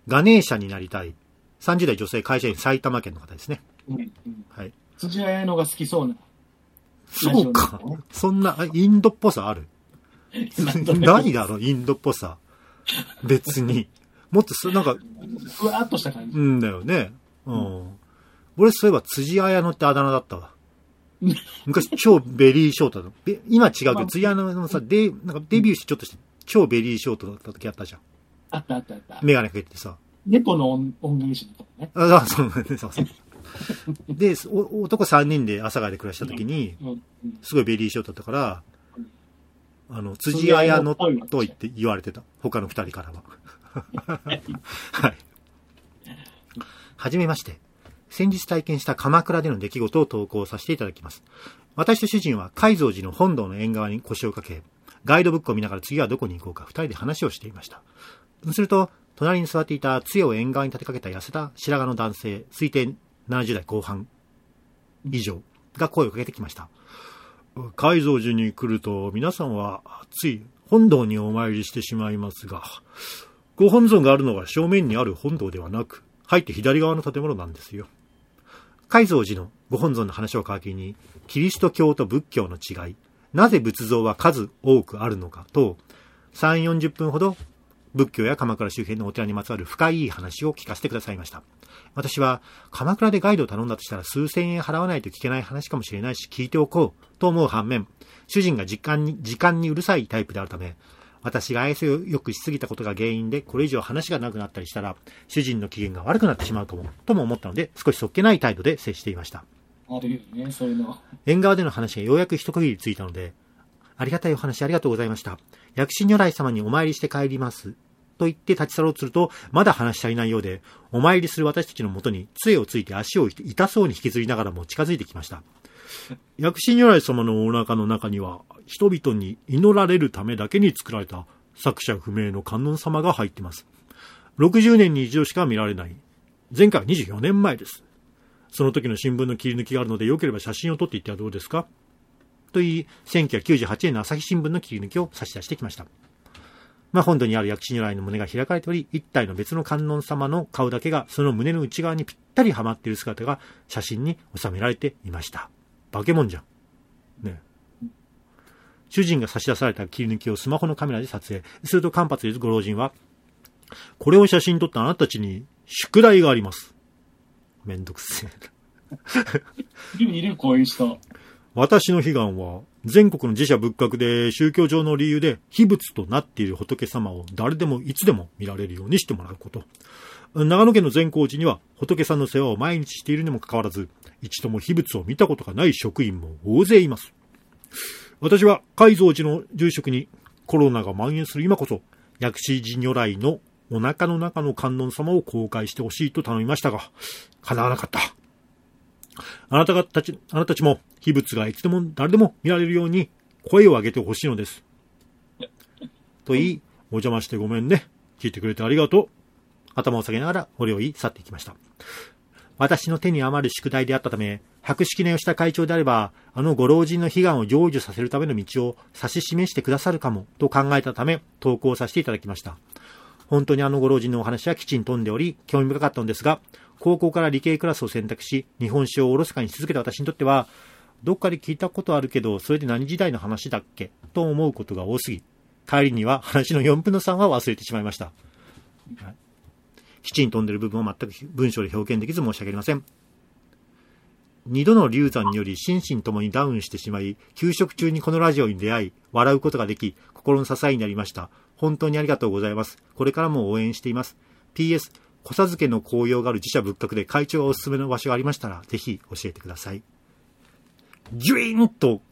ガネーシャになりたい。30代女性会社員、埼玉県の方ですね。 うんうん、 はい。 辻彩乃が好きそうな。 そうか。そんな、インドっぽさあるないだろ、インドっぽさ。別に。もっとなんか、 ふわっとした感じ。 うんだよね。うん。俺そういえば辻彩乃ってあだ名だったわ。昔超ベリーショートだ。今違うけど、辻彩乃のさ、なんかデビューしてちょっとして、超ベリーショートだった時あったじゃん。 あったあったあった。 メガネかけてさ。 猫の音源師のとこね。 そうそう。で、男3人で阿佐ヶ谷で暮らした時に、すごいベリーショートだったから、辻彩乃と言って言われてた。他の2人からは。はい。はじめまして。先日体験した鎌倉での出来事を投稿させていただきます。私と主人は海蔵寺の本堂の縁側に腰をかけ、ガイドブックを見ながら次はどこに行こうか2人で話をしていました。すると、隣に座っていた杖を縁側に立てかけた痩せた白髪の男性、推定70代後半以上が声をかけてきました。海蔵寺に来ると皆さんはつい本堂にお参りしてしまいますが、ご本尊があるのは正面にある本堂ではなく、入って左側の建物なんですよ。海蔵寺のご本尊の話を皮切りに、キリスト教と仏教の違い、なぜ仏像は数多くあるのかと、3、40分ほど仏教や鎌倉周辺のお寺にまつわる深い話を聞かせてくださいました。私は鎌倉でガイドを頼んだとしたら数千円払わないと聞けない話かもしれないし聞いておこうと思う反面、主人が時間にうるさいタイプであるため、私が愛想よくしすぎたことが原因でこれ以上話がなくなったりしたら主人の機嫌が悪くなってしまうとも思ったので、少しそっけない態度で接していました。 あるよね、そういうの。 縁側での話がようやく一区切りついたので、ありがたいお話ありがとうございました。薬師如来様にお参りして帰りますと言って立ち去ろうとすると、まだ話し足りないようで、お参りする私たちのもとに杖をついて足を痛そうに引きずりながらも近づいてきました。薬師如来様のお腹の中には、人々に祈られるためだけに作られた作者不明の観音様が入っています。60年に一度しか見られない。前回は24年前です。その時の新聞の切り抜きがあるので、よければ写真を撮っていってはどうですかと言い、1998年の朝日新聞の切り抜きを差し出してきました。本土にある薬師如来の胸が開かれており、一体の別の観音様の顔だけがその胸の内側にぴったりはまっている姿が写真に収められていました。化け物じゃん。ね。主人が差し出された切り抜きをスマホのカメラで撮影。すると間髪入れずご老人は、これを写真撮ったあなたたちに宿題があります。めんどくせえ。 いるこういう人。 私の悲願は、全国の寺社仏閣で宗教上の理由で秘仏となっている仏様を誰でもいつでも見られるようにしてもらうこと。長野県の善光寺には仏さんの世話を毎日しているにもかかわらず、一度も秘仏を見たことがない職員も大勢います。私は海蔵寺の住職にコロナが蔓延する今こそ、薬師寺如来のお腹の中の観音様を公開してほしいと頼みましたが、叶わなかった。あなたたちも秘仏がいつでも誰でも見られるように声を上げてほしいのです。と言い、お邪魔してごめんね。聞いてくれてありがとう。頭を下げながらお礼を言い去っていきました。私の手に余る宿題であったため、博識な吉田会長であれば、あのご老人の悲願を成就させるための道を指し示してくださるかもと考えたため、投稿させていただきました。本当にあのご老人のお話はきちんと飛んでおり、興味深かったのですが、高校から理系クラスを選択し、日本史をおろそかにし続けた私にとっては、どっかで聞いたことあるけど、それで何時代の話だっけと思うことが多すぎ、帰りには話の4分の3は忘れてしまいました。はい、きちんと飛んでる部分を全く文章で表現できず申し訳ありません。二度の流産により心身ともにダウンしてしまい、給食中にこのラジオに出会い、笑うことができ、心の支えになりました。本当にありがとうございます。これからも応援しています。PS、小授けの紅葉がある寺社仏閣で会長がおすすめの場所がありましたら、ぜひ教えてください。ギュイーンと、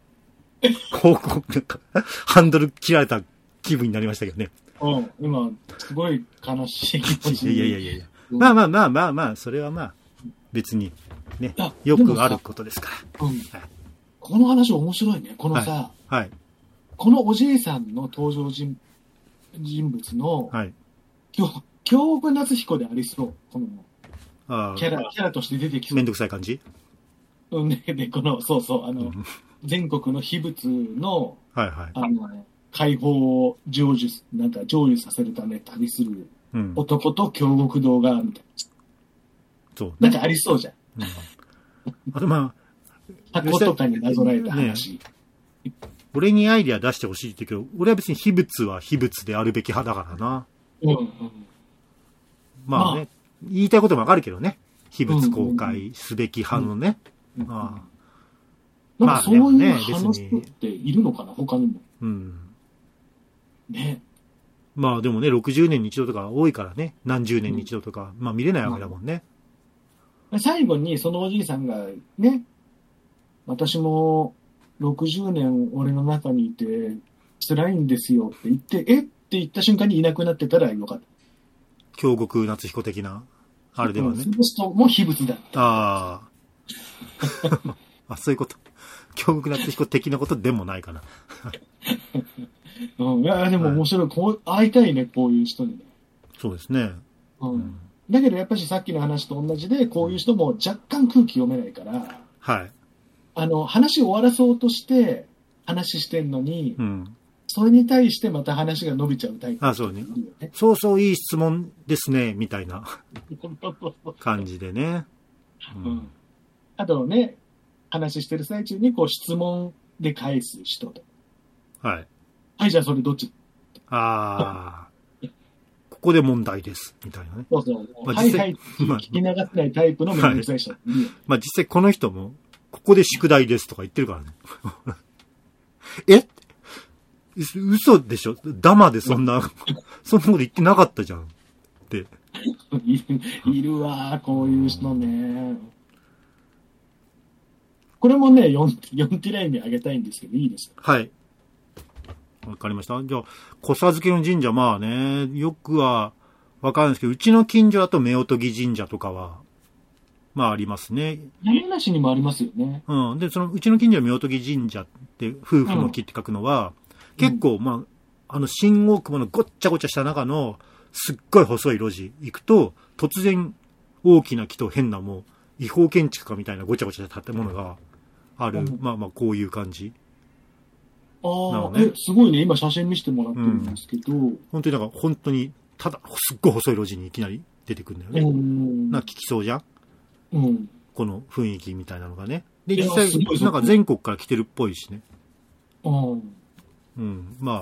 ハンドル切られた気分になりましたけどね。 今、すごい悲しい気持ち。 いや。まあ、それはまあ、別に、ね、よくあることですから。はい、 この話面白いね。このさ、 はい、 このおじいさんの登場人物の、 はい、 京武夏彦でありそう。このキャラとして出てきそう。 めんどくさい感じ？ で、この、全国の秘仏の、 はいはい、 解放を成就させるため旅する男と京極堂が、みたいな。 そう、ね。 なんかありそうじゃん。 あとまあ、箱とかになぞらえた話。 ね、俺にアイディア出してほしいって言うけど、俺は別に秘仏は秘仏であるべき派だからな。まあね、言いたいこともわかるけどね。秘仏公開すべき派のね。 まあそういう話っているのかな、他にも。ね。 まあでもね、60年に一度とか多いからね。何十年に一度とか、まあ見れないわけだもんね。 最後にそのおじいさんがね、私も60年俺の中にいて辛いんですよって言って、えって言った瞬間にいなくなってたらよかった。 京極夏彦的な、あれではね。 その人も秘仏だった。 ああ。そういうこと。京極夏彦的なことでもないかな。 いや、でも面白い。こう、会いたいね、こういう人にね。 そうですね。 だけどやっぱりさっきの話と同じで、こういう人も若干空気読めないから、 はい。 話を終わらそうとして話してんのに、それに対してまた話が伸びちゃうタイプ、 そうね。そうそういい質問ですね、みたいな感じでね。 あとね、話してる最中にこう質問で返す人と。はい。はい、じゃあそれどっち？ ここで問題です、みたいなね。 そうそう。はいはい、聞き流せないタイプのめんどくさい人。 まあ実際この人も、ここで宿題ですとか言ってるからね。嘘でしょ？ダマでそんなこと言ってなかったじゃん。って。 いるわ、こういう人ね。これもね、4ティライにあげたいんですけど、いいですか？ はい。わかりました。じゃあ、小佐漬の神社、まあね、よくはわかるんですけど、うちの近所だと夫婦神社とかは、まあありますね。 山梨にもありますよね。 で、うちの近所の夫婦神社って、夫婦の木って書くのは、結構、まあ、新大久保のごっちゃごちゃした中の、すっごい細い路地行くと、突然、大きな木と変なもう、違法建築家みたいなごちゃごちゃした建物がある。まあまあ、こういう感じ。 すごいね。今写真見せてもらってるんですけど。 本当に本当に、ただ、すっごい細い路地にいきなり出てくるんだよね。なんか聞きそうじゃん？この雰囲気みたいなのがね。で、実際、なんか全国から来てるっぽいしね。まあ、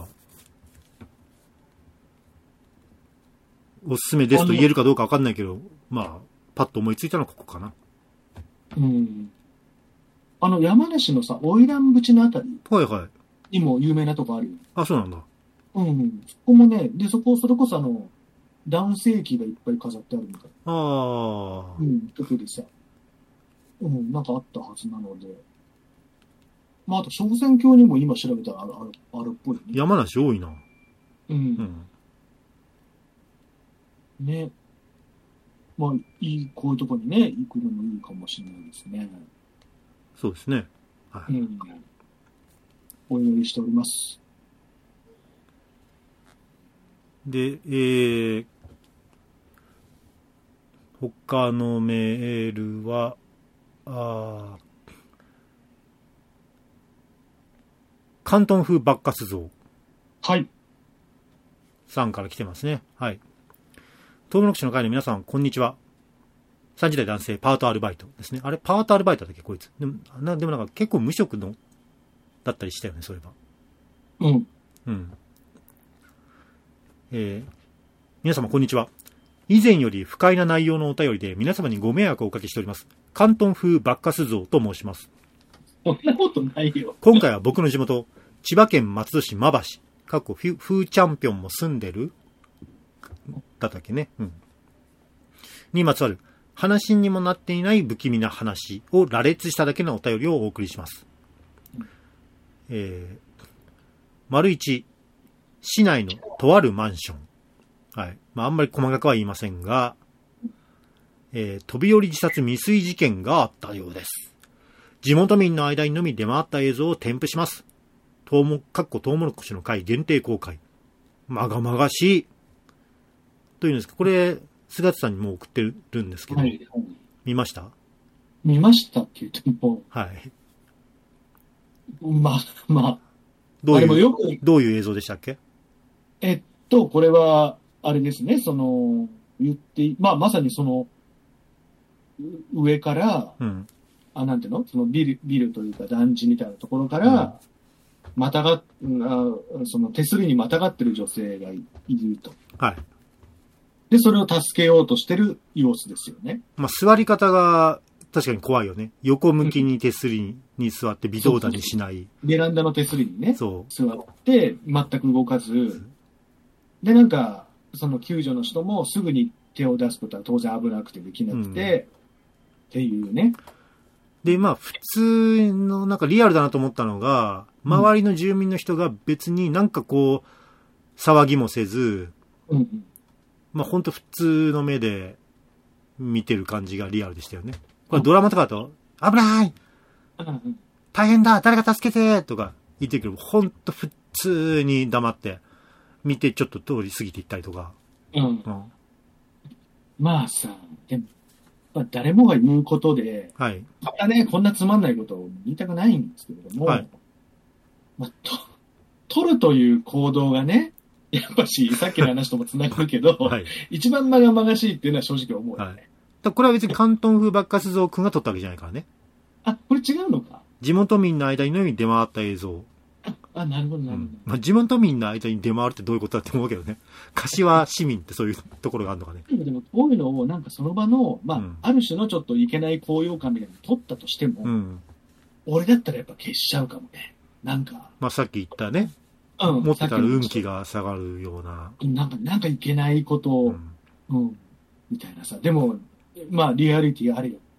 おすすめですと言えるかどうかわかんないけど、まあ、パッと思いついたのはここかな。 山梨のさ、花魁淵のあたり。 はいはい。 にも有名なとこあるよ。 そうなんだ。 そこもね、で、それこそ男性器がいっぱい飾ってあるみたいな。とこでさ。なんかあったはずなので。まあ、あと、昇仙峡にも今調べたらあるっぽい、ね。 山梨多いな。 ね。まあ、こういうとこにね、行くのもいいかもしれないですね。 そうですね。はい。 お祈りしております。 で、他のメールは、広東風バッカス像。 はい。 さんから来てますね。はい。東北市の会の皆さん、こんにちは。30代男性、パートアルバイトですね。あれ、パートアルバイトだっけ、こいつ。でもなんか結構無職の、だったりしたよね、そういえば。皆様、こんにちは。以前より不快な内容のお便りで皆様にご迷惑をおかけしております。広東風バッカス像と申します。 そんなことないよ。 今回は僕の地元、千葉県松戸市馬橋、フーチャンピオンも住んでるだったっけね。にまつわる、話にもなっていない不気味な話を羅列しただけのお便りをお送りします。丸一、市内のとあるマンション。はい。まあ、あんまり細かくは言いませんが、飛び降り自殺未遂事件があったようです。地元民の間にのみ出回った映像を添付します。トウモロコシの会限定公開。まがまがしい。というんですか、これ、菅田さんにも送ってるんですけど、見ました？ 見ましたって言っても。 はい。 まあ。 どういう映像でしたっけ？ これは、 あれですね、まさに上から、 うん。 なんていうのそのビルというか団地みたいなところから、その手すりにまたがってる女性がいると。 はい。 で、それを助けようとしてる様子ですよね。 まあ、座り方が確かに怖いよね。横向きに手すりに座って微動だにしない。 ベランダの手すりにね、 そう。 座って全く動かず、で、なんか、その救助の人もすぐに手を出すことは当然危なくてできなくて、っていうね。 で、まあ、普通の、なんかリアルだなと思ったのが、周りの住民の人が別になんかこう、騒ぎもせず、 うんうん、 まあ、ほんと普通の目で見てる感じがリアルでしたよね。これドラマとかだと、危ない大変だ誰か助けてとか言ってるけど、ほんと普通に黙って、見てちょっと通り過ぎていったりとか。 うん。まあさ、でも、誰もが言うことで、 はい。 またね、こんなつまんないことを言いたくないんですけれども、 はい。 まあ、取るという行動がね、やっぱし、さっきの話とも繋がるけど、はい、一番まがまがしいっていうのは正直思うよね。 はい、これは別に関東風バッカス像くんが撮ったわけじゃないからね。 あ、これ違うのか。 地元民の間にのみ出回った映像。 なるほど、なるほど。 まあ、地元民の間に出回るってどういうことだって思うけどね。柏市民ってそういうところがあるのかね。 でも、こういうのをなんかその場の、ある種のちょっといけない高揚感みたいに撮ったとしても、俺だったらやっぱ消しちゃうかもね。なんか。 まあ、さっき言ったね。持ってたら運気が下がるような。 なんかいけないことを、みたいなさ。でも、まあ、リアリティあるよ。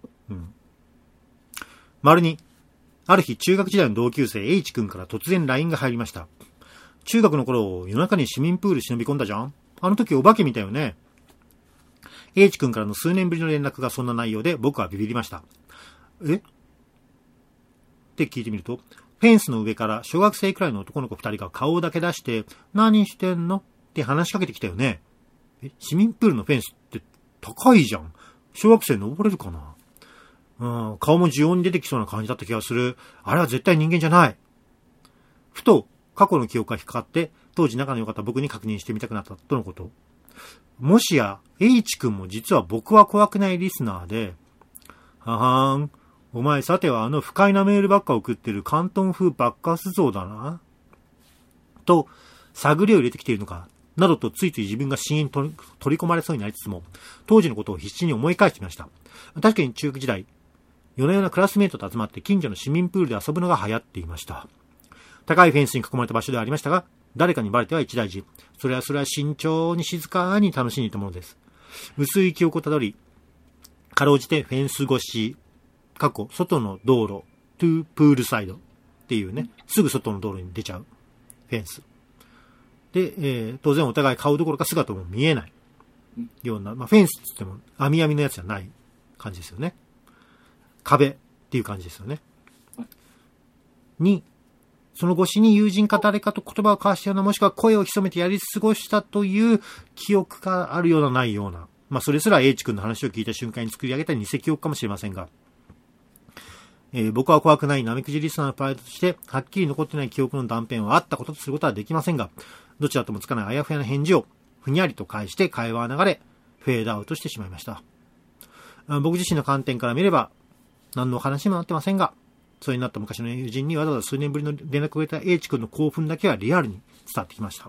丸に、ある日、中学時代の同級生 H 君から突然 LINE が入りました。中学の頃、夜中に市民プール忍び込んだじゃん？あの時お化け見たよね。H 君からの数年ぶりの連絡がそんな内容で僕はビビりました。え？って聞いてみると、フェンスの上から小学生くらいの男の子2人が顔だけ出して、何してんの？って話しかけてきたよね。市民プールのフェンスって高いじゃん。小学生登れるかな？顔も需要に出てきそうな感じだった気がする。あれは絶対人間じゃない。ふと、過去の記憶が引っかかって、当時仲の良かった僕に確認してみたくなったとのこと。もしや、H 君も実は僕は怖くないリスナーで、ははーん、お前さてはあの不快なメールばっか送ってる関東風バッカス像だな。と、探りを入れてきているのか、などとついつい自分が深淵に取り込まれそうになりつつも、当時のことを必死に思い返してみました。確かに中学時代、夜な夜なクラスメイトと集まって近所の市民プールで遊ぶのが流行っていました。高いフェンスに囲まれた場所ではありましたが、誰かにバレては一大事。それは慎重に静かに楽しんでいたものです。薄い記憶をたどり、かろうじてフェンス越し、外の道路、トゥープールサイドっていうね、すぐ外の道路に出ちゃうフェンス。で、当然お互い顔どころか姿も見えないような、フェンスって言っても網網のやつじゃない感じですよね。壁っていう感じですよね。に、その越しに友人か誰かと言葉を交わしたような、もしくは声を潜めてやり過ごしたという記憶があるようなないような。それすら H 君の話を聞いた瞬間に作り上げた偽記憶かもしれませんが、僕は怖くないナメクジリスナーのプライドとして、はっきり残ってない記憶の断片はあったこととすることはできませんが、どちらともつかないあやふやな返事を、ふにゃりと返して会話は流れ、フェードアウトしてしまいました。僕自身の観点から見れば、何の話もなってませんが、そうになった昔の友人にわざわざ数年ぶりの連絡をくれた H 君の興奮だけはリアルに伝わってきました。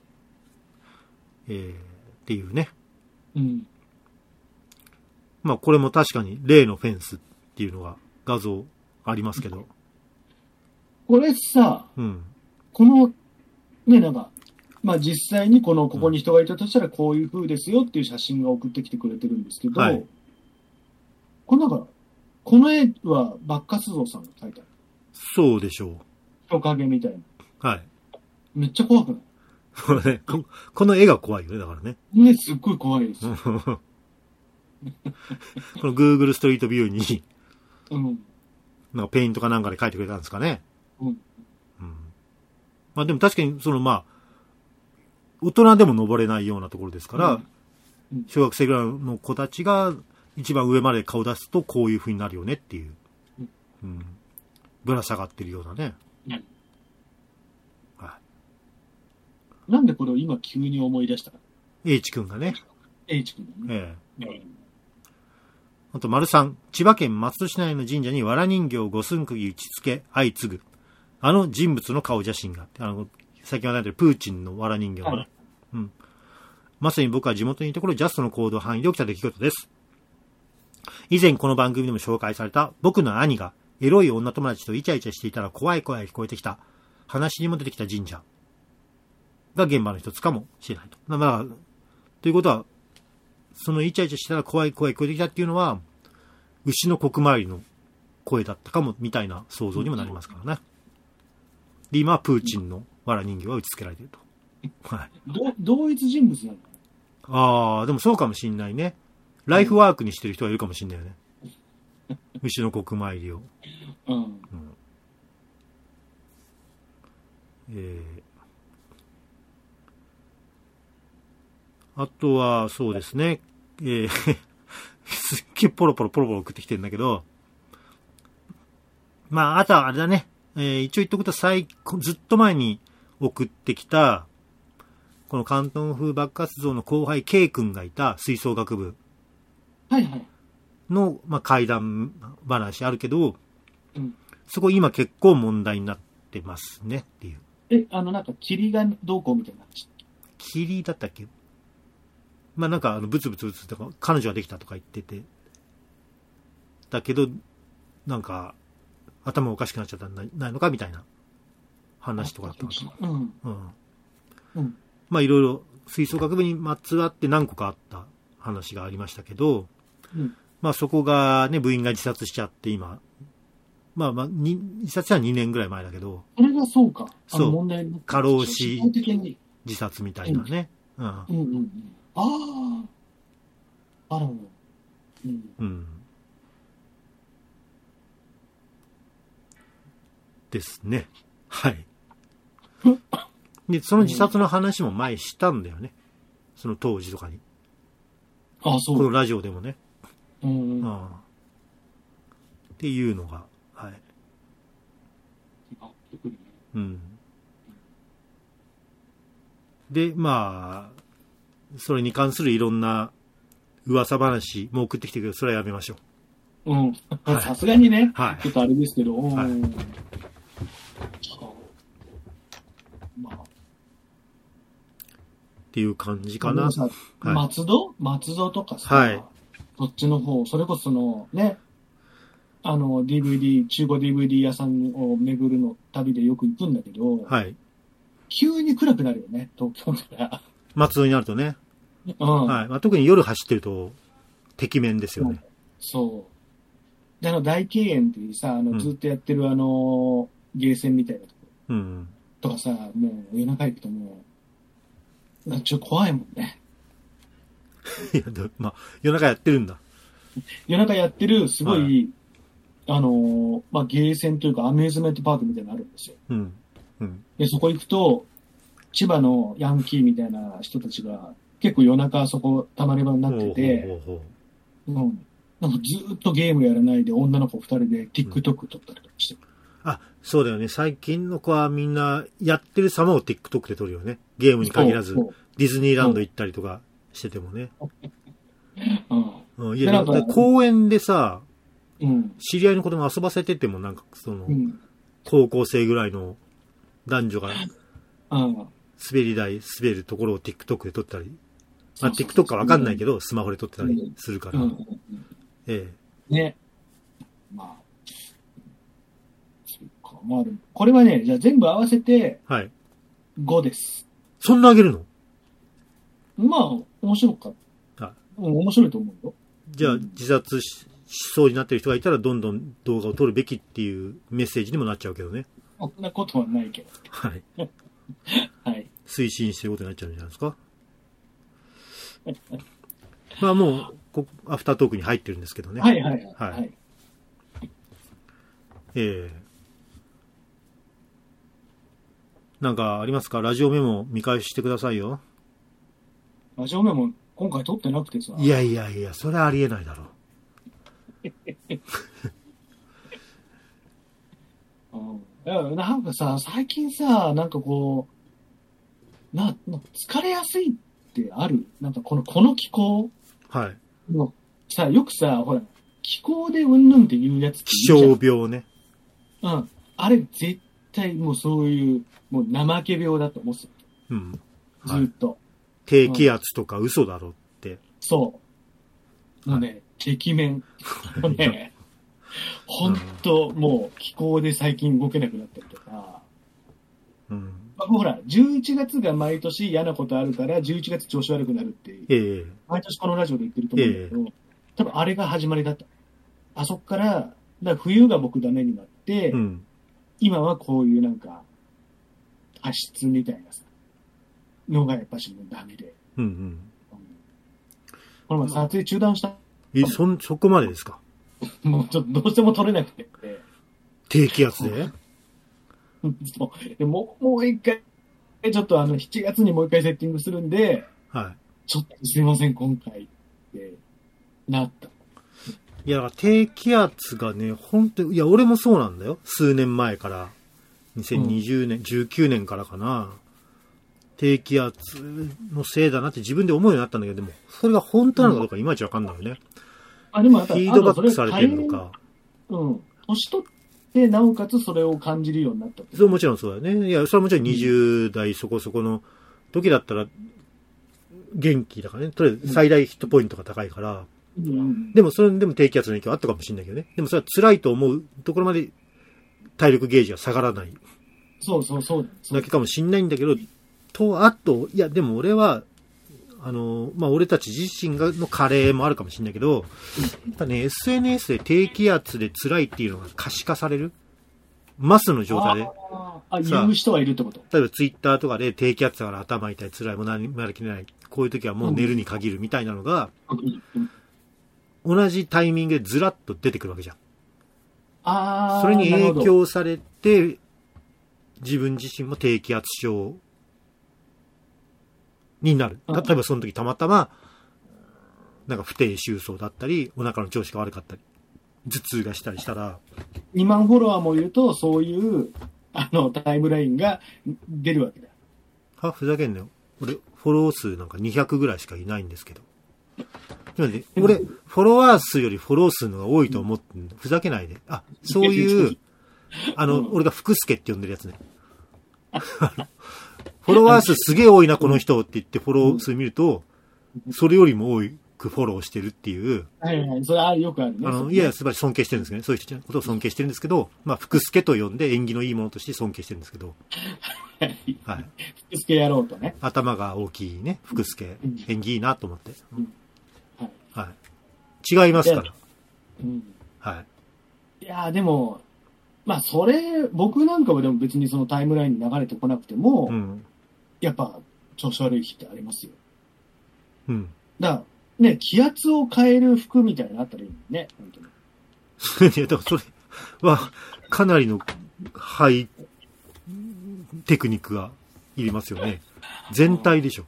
っていうね。これも確かに例のフェンスっていうのが画像ありますけど。 これさ、この、ね、なんか、実際にここに人がいたとしたらこういう風ですよっていう写真が送ってきてくれてるんですけど、この絵はバッカス像さんが描いてある。 そうでしょう。 人影みたいな。 はい。 めっちゃ怖くない？ この絵が怖いよね、だからね。 ね、すっごい怖いです。この Google ストリートビューに、なんかペイントかなんかで描いてくれたんですかね。でも確かに、大人でも登れないようなところですから、小学生ぐらいの子たちが一番上まで顔出すとこういう風になるよねっていう。ぶら下がってるようなね。 なんでこれを今急に思い出したか。 H 君がね。 H 君がね。 あと、丸3、千葉県松戸市内の神社に藁人形五寸釘打ち付け相次ぐ。あの人物の顔写真があって、先ほど言ったプーチンの藁人形がね。うん。まさに僕は地元にいた頃ジャストの行動範囲で起きた出来事です。以前この番組でも紹介された僕の兄がエロい女友達とイチャイチャしていたら怖い声が聞こえてきた。話にも出てきた神社が現場の一つかもしれないと。ということは、そのイチャイチャしたら怖い声が聞こえてきたっていうのは、牛の国参りの声だったかも、みたいな想像にもなりますからね。で、今はプーチンの藁人形が打ち付けられていると。はい。 同一人物なの？ ああ、でもそうかもしんないね。ライフワークにしてる人はいるかもしんないよね。牛の国参りを。あとは、そうですね。すっげえポロポロ送ってきてるんだけど、まあ、あとはあれだね。一応言っとくとずっと前に送ってきた、この関東風爆発像の後輩 K 君がいた吹奏楽部の、まあ、怪談話あるけど、そこ今結構問題になってますねっていう。 なんか霧がどうこうみたいな話。 霧だったっけ？まあなんかブツブツとか彼女ができたとか言ってて、だけどなんか頭おかしくなっちゃったんじゃないのかみたいな話とかだったのか。まあいろいろ吹奏楽部にまつわって何個かあった話がありましたけど、まあそこがね部員が自殺しちゃって今、自殺は2年ぐらい前だけど、 それがそうか。 そう過労死自殺みたいなね。ですね。はい。で、その自殺の話も前したんだよね。その当時とかに。 そう。 このラジオでもね。っていうのが、はい。で、まあ、それに関するいろんな噂話も送ってきてくれる。それはやめましょう。さすがにね、ちょっとあれですけど、 っていう感じかな。 松戸とかさ、そっちの方、それこそね、DVD、中古 DVD 屋さんを巡るの旅でよく行くんだけど、急に暗くなるよね、東京から。 松戸になるとね。特に夜走ってると、敵面ですよね。 そう。で、大敬遠っていうさ、ずっとやってるゲーセンみたいなとことかさ、もう夜中行くともう、ちょっと怖いもんね。 いや、夜中やってるんだ。 夜中やってる、すごい、ゲーセンというかアミューズメントパークみたいなのあるんですよ。で、そこ行くと、千葉のヤンキーみたいな人たちが、結構夜中そこたまり場になってて、なんかずっとゲームやらないで女の子2人で TikTok 撮ったりとかしてる。 そうだよね。最近の子はみんなやってる様を TikTok で撮るよね。ゲームに限らず、ディズニーランド行ったりとかしててもね。いや、公園でさ、知り合いの子供遊ばせててもなんか高校生ぐらいの男女が、滑り台滑るところを TikTok で撮ったり、TikTok かわかんないけど、スマホで撮ってたりするから。 ね。これはね、じゃあ全部合わせて、5です。 そんなあげるの？ 面白かった。面白いと思うよ。 じゃあ、自殺しそうになってる人がいたら、どんどん動画を撮るべきっていうメッセージにもなっちゃうけどね。 そんなことはないけど。 推進してることになっちゃうんじゃないですか。もう、アフタートークに入ってるんですけどね。なんかありますか？ラジオメモ見返してくださいよ。 ラジオメモ今回撮ってなくてさ。 いや、それはありえないだろう。なんかさ、最近さ、なんかこう、疲れやすいっってある？なんかこの気候。 はい。 もうさ、よくさ、ほら、気候でうんぬんって言うやつって気言うじゃん。 象病ね。 うん。あれ絶対もうそういう、もう怠け病だと思ってた。 うん。 ずっと。 低気圧とか嘘だろって。 そう。もうね、壁面。もうね、ほんと、もう気候で最近動けなくなったりとか。 うん。 まあ、ほら、11月が毎年嫌なことあるから、11月調子悪くなるって、毎年このラジオで言ってると思うんだけど、多分あれが始まりだった。あそっから、だから冬が僕ダメになって、今はこういうなんか、過失みたいなさ、のがやっぱしもうダメで。この前撮影中断した。 そこまでですか？ もうちょっとどうしても撮れなくて。 低気圧ででもう一回、ちょっと7月にもう一回セッティングするんで、 はい。 ちょっとすいません、今回ってなった。 いや、低気圧がね、本当に、いや、俺もそうなんだよ。数年前から。2020年、19年からかな。低気圧のせいだなって自分で思うようになったんだけど、でも、それが本当なのかどうかいまいちわかんないよね。 でもフィードバックされてるのか。 年取ってなおかつそれを感じるようになった。 そう、もちろんそうだよね。いや、それはもちろん20代そこそこの時だったら、元気だからね。とりあえず最大ヒットポイントが高いから。でも、それでも低気圧の影響あったかもしれないけどね。でもそれは辛いと思うところまで体力ゲージが下がらない。 そう。 だけかもしれないんだけど、あと、いや、でも俺は、俺たち自身の加齢もあるかもしれないけど、やっぱね、SNS で低気圧で辛いっていうのが可視化される。マスの状態で。 言う人はいるってこと？ 例えばツイッターとかで低気圧だから頭痛い、辛い、もう何もやる気ない。こういう時はもう寝るに限るみたいなのが、同じタイミングでずらっと出てくるわけじゃん。それに影響されて、自分自身も低気圧症になる。例えばその時たまたま、なんか不定収穫だったり、お腹の調子が悪かったり、頭痛がしたりしたら。 2万フォロワーもいると、そういう、タイムラインが出るわけだ。 ふざけんなよ。俺、フォロー数なんか200ぐらいしかいないんですけど。俺、フォロワー数よりフォロー数のが多いと思ってんだ。ふざけないで。そういう、俺が福助って呼んでるやつね。フォロワー数すげえ多いな、この人って言ってフォロー数見ると、それよりも多くフォローしてるっていう。 それはよくあるね。 いや、素晴らしい尊敬してるんですけどね。そういう人のことを尊敬してるんですけど、福助と呼んで縁起のいいものとして尊敬してるんですけど。 はい。福助やろうとね。 頭が大きいね、福助。縁起いいなと思って。はい。違いますから。はい。 いやでも、僕なんかはでも別にそのタイムラインに流れてこなくても、やっぱ調子悪い日ってありますよ。だからね、気圧を変える服みたいなのあったらいいのね、本当に。いや、だからそれはかなりのハイテクニックがいりますよね。全体でしょ。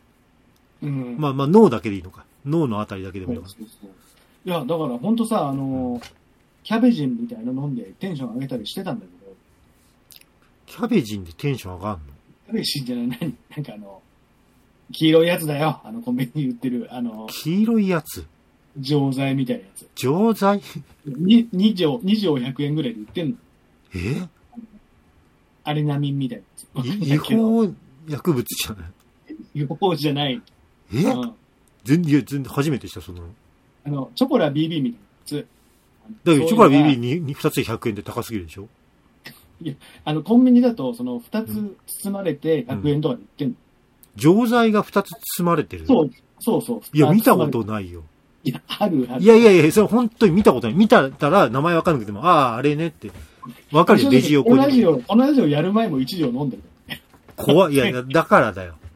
脳だけでいいのか。脳のあたりだけでもいいのか。 いや、だから本当さ、キャベジンみたいなの飲んでテンション上げたりしてたんだけど。 キャベジンでテンション上がんの？ キャベジンじゃない、なんか黄色いやつだよ。コンビニに売ってる、 黄色いやつ？ 錠剤みたいなやつ。 錠剤 2錠100円ぐらいで売ってんの。アレナミンみたいなやつ。違法薬物じゃない？ 違法じゃない。 全然初めてした、その。 チョコラ BB みたいなやつ。 だけど、チョコラ BB に2つで100円で高すぎるでしょ？ いや、コンビニだと、2つ包まれて100円とかで売ってんの。 錠剤が2つ包まれてる？ そう。 いや、見たことないよ。 いや、ある。 いや、それ本当に見たことない。見たら名前わかんなくても、あれねって。わかるよ、レジ横に。このラジオやる前も1錠飲んでる。 怖い。いや、だからだよ。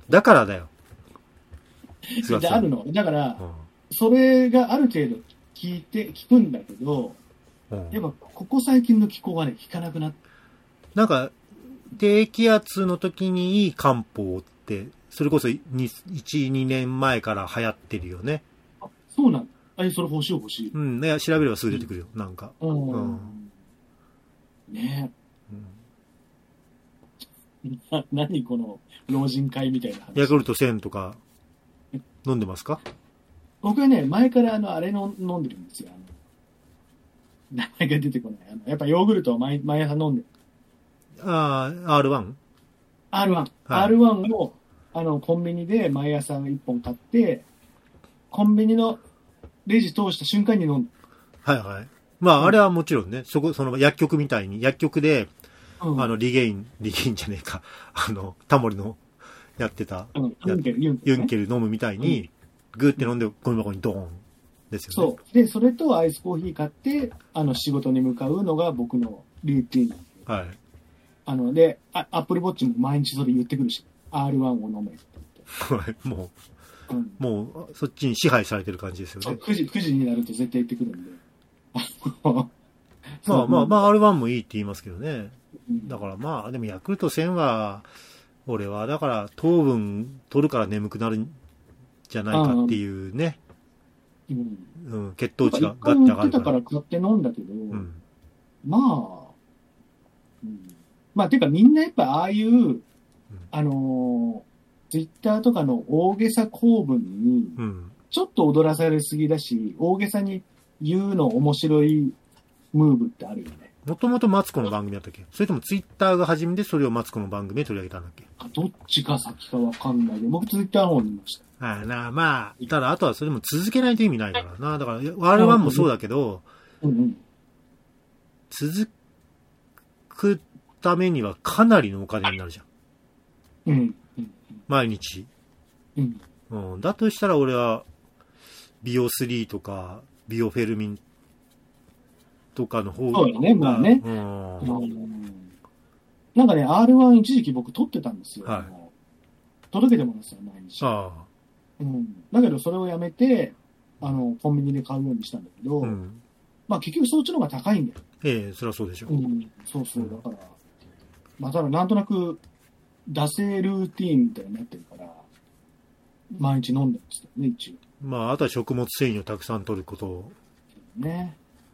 で、あるの。だから、それがある程度聞くんだけど、やっぱ、ここ最近の気候はね、効かなくなって。 なんか、低気圧の時にいい漢方って、それこそ1、2年前から流行ってるよね。 そうなんだ。それ欲しい。 ね、調べればすぐ出てくるよ、なんか。 ね何この老人会みたいな話。 ヤクルト1000とか、 飲んでますか？ 僕はね、前からあれの飲んでるんですよ。名前が出てこない。やっぱヨーグルトを毎朝飲んでる。 ああ、R1？ R1。 はい、 R1 を、コンビニで毎朝1本買って、コンビニのレジ通した瞬間に飲んで。 はいはい。まあ、あれはもちろんね、その薬局みたいに、薬局で、リゲインじゃねえか、タモリのやってた、ユンケル飲むみたいに、グーって飲んで、ゴミ箱にドーンですよね。 そう。で、それとアイスコーヒー買って、仕事に向かうのが僕のルーティンなんですよ。 はい。 で、アップルウォッチも毎日それ言ってくるし、R1 を飲めって言って。もう、そっちに支配されてる感じですよね。 そう、9時になると絶対言ってくるんで。 まあ、R1 もいいって言いますけどね。だからまあ、でもヤクルト1000は、俺はだから糖分取るから眠くなるんじゃないかっていうね。血糖値がガッて上がるから。言ってたから買って飲んだけど、まあ、てかみんなやっぱああいう、ツイッターとかの大げさ公文に、ちょっと踊らされすぎだし、大げさに言うの面白いムーブってあるよね。 もともとマツコの番組だったっけ？それともツイッターが初めてそれをマツコの番組で取り上げたんだっけ？ どっちが先かわかんないで、僕ツイッターの方にいました。 まあ、ただあとはそれも続けないと意味ないからな。だから、R1 もそうだけど、続くためにはかなりのお金になるじゃん。毎日。だとしたら俺は、ビオ3とか、ビオフェルミンとかの方が。 そうだね、まあね。なんかね、R1 一時期僕撮ってたんですよ。届けてもらってたよ、毎日。だけどそれをやめて、コンビニで買うようにしたんだけど、まあ結局そっちの方が高いんだよ。 そりゃそうでしょ。 そうそう、だから、まあただなんとなく、惰性ルーティーンみたいになってるから、毎日飲んでましたよね、一応。 まあ、あとは食物繊維をたくさん取ることを。 ね。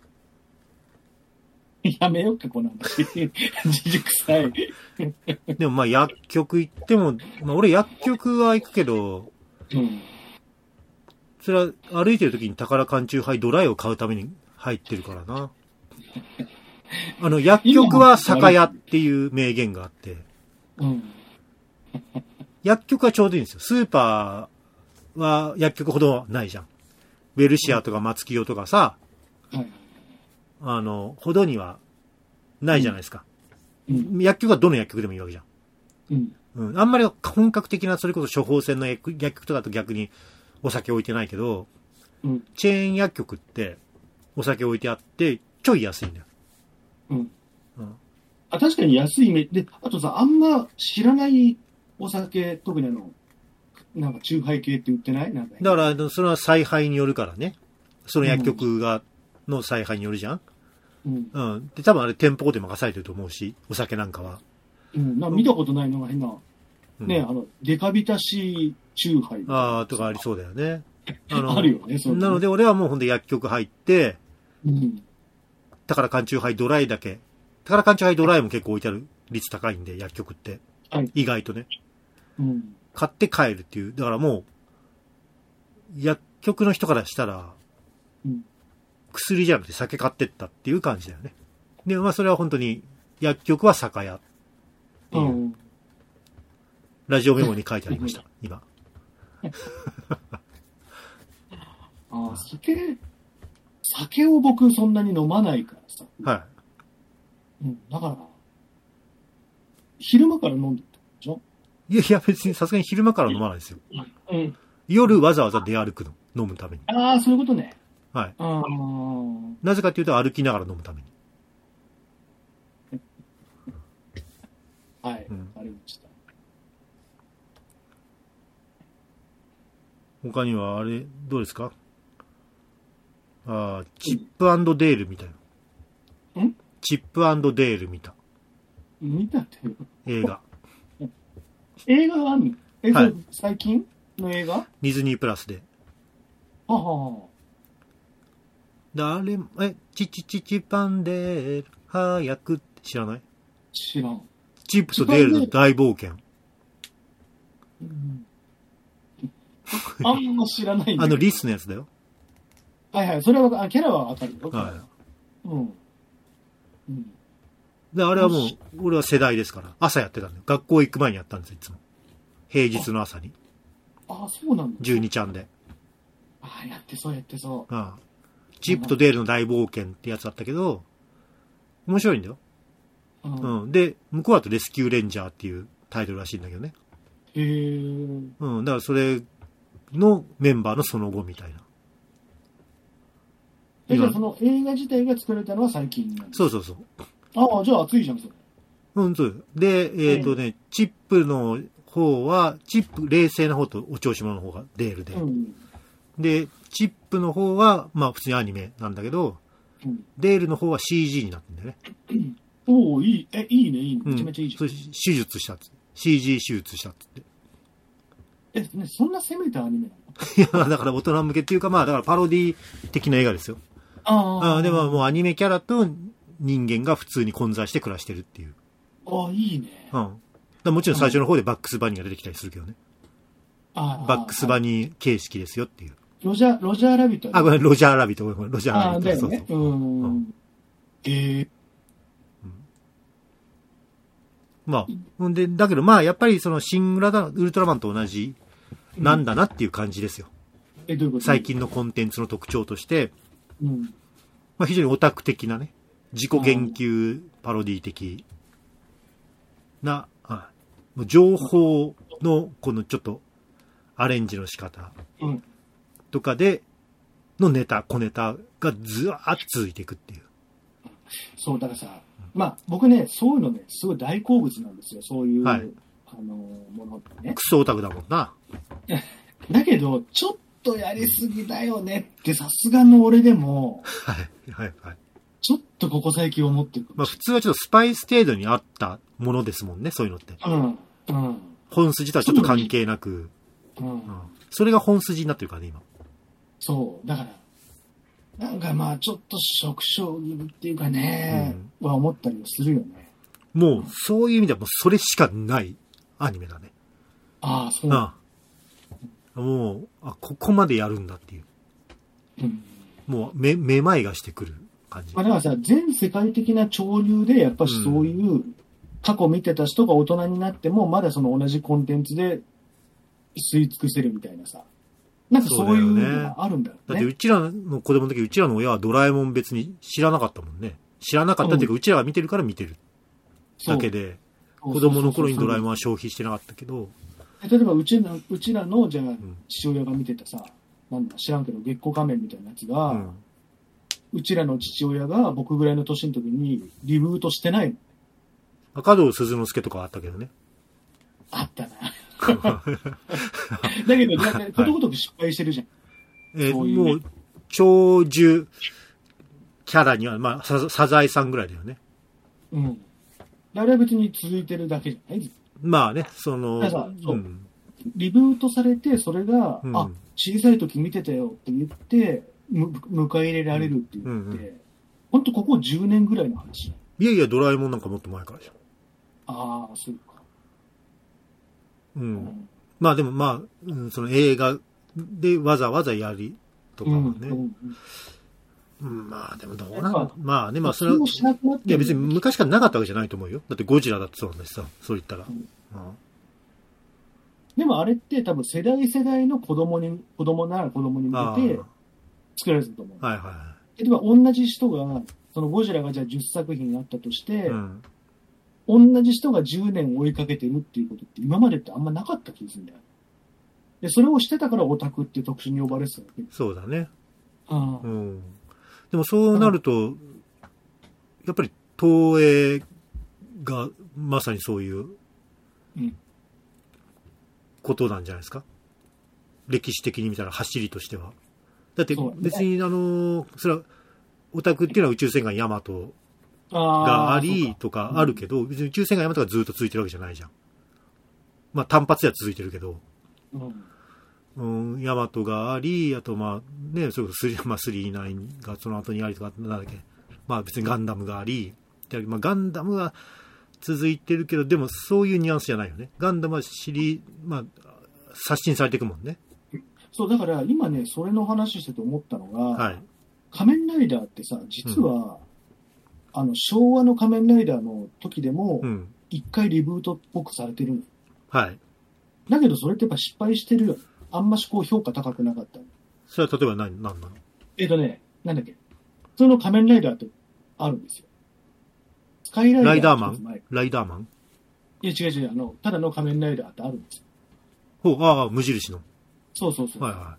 やめようか、この話。自粛臭い。 でもまあ、薬局行っても、まあ俺薬局は行くけど、それは歩いてる時に宝缶チューハイドライを買うために入ってるからな。薬局は酒屋っていう名言があって、薬局はちょうどいいんですよ。スーパーは薬局ほどないじゃん。ウェルシアとか松清とかさ、ほどにはないじゃないですか。薬局はどの薬局でもいいわけじゃん。あんまり本格的な、それこそ処方箋の薬局とかと逆にお酒置いてないけど、チェーン薬局ってお酒置いてあってちょい安いんだよ。 確かに安いイメージで、あとさ、あんま知らないお酒、特になんかチューハイ系って売ってない？なんかだから、それは采配によるからね。その薬局の采配によるじゃん。で、多分あれ店舗で任されてると思うし、お酒なんかは。 なんか見たことないのが変な、ね、デカビタシーチューハイ。 とかありそうだよね。 あるよね、そう。 なので俺はもうほんで薬局入って、宝缶チューハイドライだけ。宝缶チューハイドライも結構置いてある率高いんで、薬局って。意外とね。買って帰るっていう。だからもう、薬局の人からしたら、薬じゃなくて酒買ってったっていう感じだよね。で、まあそれは本当に、薬局は酒屋っていう、ラジオメモに書いてありました、今。 酒を僕そんなに飲まないからさ。だから、昼間から飲んでたでしょ？ いや、別にさすがに昼間から飲まないですよ。夜わざわざ出歩くの、飲むために。 そういうことね。 なぜかというと歩きながら飲むために。 わかりました。 他にはあれ、どうですか？チップ&デールみたいな。チップ&デール見た。 見たって映画。 映画があるの？最近の映画？ ディズニープラスで。誰も、チパンデール、早くって知らない？ 知らん。 チップとデールの大冒険。 あんま知らないんだ。 リスのやつだよ。 はいはい。それは、キャラはわかるよ。 はい。 うん。うん。 で、あれはもう、俺は世代ですから。朝やってたんだよ。学校行く前にやったんですよ、いつも。平日の朝に。 あ、そうなんだ。 12ちゃんで。 あ、やってそう、やってそう。 ああ。チップとデールの大冒険ってやつだったけど、面白いんだよ。うん。で、向こうだとレスキューレンジャーっていうタイトルらしいんだけどね。 へー。 うん。だからそれのメンバーのその後みたいな。 じゃあその映画自体が作られたのは最近なんですか？ そうそうそう。 ああ、じゃあ熱いじゃん、それ。 うん、そう。で、チップの方は、チップ、冷静な方とお調子者の方がデールで。うん、で、チップの方は、まあ普通にアニメなんだけど、うん、デールの方は CG になってんだよね。 おお、いい、いいね、いいね。めちゃめちゃいいじゃん。 手術したっつって。CG 手術したっつって。 ね、そんな攻めたアニメなの？ いや、だから大人向けっていうか、まあだからパロディ的な映画ですよ。ああ。でももうアニメキャラと人間が普通に混在して暮らしてるっていう。 ああ、いいね。 うん。もちろん最初の方でバックスバニーが出てきたりするけどね。バックスバニー形式ですよっていう。 ロジャーラビット、ね。 あ、ごめん、ロジャーラビット、ロジャーラビット。 ああ、そうそう。 まあ、で、だけどまあ、やっぱりそのシン・ウルトラマンと同じなんだなっていう感じですよ。 どういうこと？ 最近のコンテンツの特徴として、まあ非常にオタク的なね、自己言及パロディ的な、情報のこのちょっとアレンジの仕方とかでの小ネタがずわーっと続いていくっていう。 そう、だからさ、まあ僕ね、そういうのね、すごい大好物なんですよ、そういう、はい、ものってね。 クソオタクだもんな。 だけど、ちょっとやりすぎだよねってさすがの俺でも、 はい。 ちょっとここ最近思ってる。 まあ普通はちょっとスパイス程度にあったものですもんね、そういうのって。本筋とはちょっと関係なく。それが本筋になってるからね、今。 そう、だから、なんかまあちょっと食傷気味っていうかね、は思ったりもするよね。 もう、そういう意味ではもうそれしかないアニメだね。 ああ、そう。 もう、ここまでやるんだっていう。もう、めまいがしてくる感じ。 だからさ、全世界的な潮流で、やっぱしそういう、過去見てた人が大人になっても、まだその同じコンテンツで吸い尽くせるみたいなさ。なんかそういうのがあるんだよね。 だってうちらの子供の時、うちらの親はドラえもん別に知らなかったもんね。知らなかったっていうか、うちらが見てるから見てるだけで、子供の頃にドラえもんは消費してなかったけど、 例えばうちらのじゃあ父親が見てたさ、なんだ知らんけど月光仮面みたいなやつが、うちらの父親が僕ぐらいの年の時にリブートしてないの。 赤道鈴之助とかあったけどね。 あったな。だけど、ことごとく失敗してるじゃん。 もう、長寿キャラには、まあ、サザエさんぐらいだよね。 あれは別に続いてるだけじゃないまあね、 リブートされて、それが、小さい時見てたよって言って、迎え入れられるって言って、ほんとここ10年ぐらいの話。 いやいや、ドラえもんなんかもっと前からじゃん。 ああ、そうか。 まあでもまあ、その映画でわざわざやりとかはね。まあでもどうなの？まあね、まあそれは、いや別に昔からなかったわけじゃないと思うよ。だってゴジラだってそうなんだしさ、そう言ったら。 でもあれって多分世代の子供なら子供に向けて作られてると思う。例えば同じ人が、そのゴジラがじゃあ10作品あったとして、同じ人が10年追いかけてるっていうことって今までってあんまなかった気がするんだよ。で、それをしてたからオタクっていう特殊に呼ばれてたわけ。 そうだね。でもそうなると、やっぱり東映がまさにそういうことなんじゃないですか。歴史的に見たら走りとしては。だって別にそれはオタクっていうのは宇宙戦艦ヤマトがありとかあるけど、別に宇宙戦艦ヤマトがずっと続いてるわけじゃないじゃん。まあ単発では続いてるけど。ヤマトがあり、あとまあね、それこそ39がその後にありとか、なんだっけ。まあ別にガンダムがあり、まあガンダムは続いてるけど、でもそういうニュアンスじゃないよね。ガンダムはまあ、刷新されていくもんね。 そう、だから今ね、それの話してて思ったのが、 はい。 仮面ライダーってさ、実は、昭和の仮面ライダーの時でも、一回リブートっぽくされてるの。 はい。 だけどそれってやっぱ失敗してるよ。あんましこう評価高くなかった。 それは例えば何なの？ なんだっけ。普通の仮面ライダーってあるんですよ。スカイライダー。 ライダーマン？ライダーマン？ いや違う、ただの仮面ライダーってあるんですよ。 ほう、ああ、無印の。 そうそうそう。 はいはい。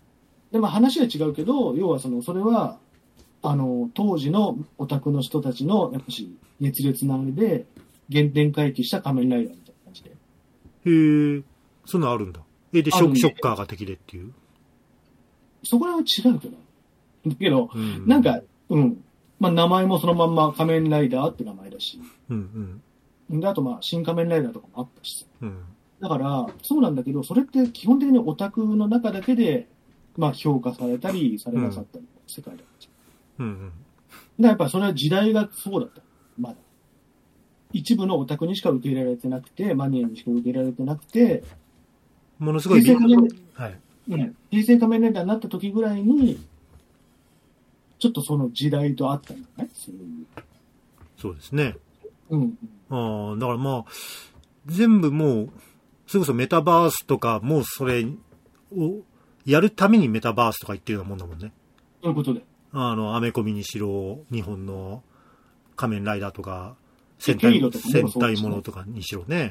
で、まあ話は違うけど、要はそれは、当時のオタクの人たちの、やっぱし、熱烈なあれで、原点回帰した仮面ライダーみたいな感じで。 へえ、そんなのあるんだ。で、ショッカーが敵でっていう。 そこらは違うけど。だけど、なんか、まあ名前もそのまんま仮面ライダーって名前だし。で、あとまあ、新仮面ライダーとかもあったしさ。だから、そうなんだけど、それって基本的にオタクの中だけで、まあ評価されたり、されなかったり、世界だったじゃん。やっぱそれは時代がそうだった。まだ。一部のオタクにしか受け入れられてなくて、マニアにしか受け入れられてなくて、 ものすごい平成仮面ライダーになった時ぐらいに、ちょっとその時代とあったんだね。 そうですね。だからまあ、全部もう、それこそメタバースとか、もうそれをやるためにメタバースとか言ってるようなもんだもんね。 そういうことで。 アメコミにしろ、日本の仮面ライダーとか、戦隊ものとかにしろね。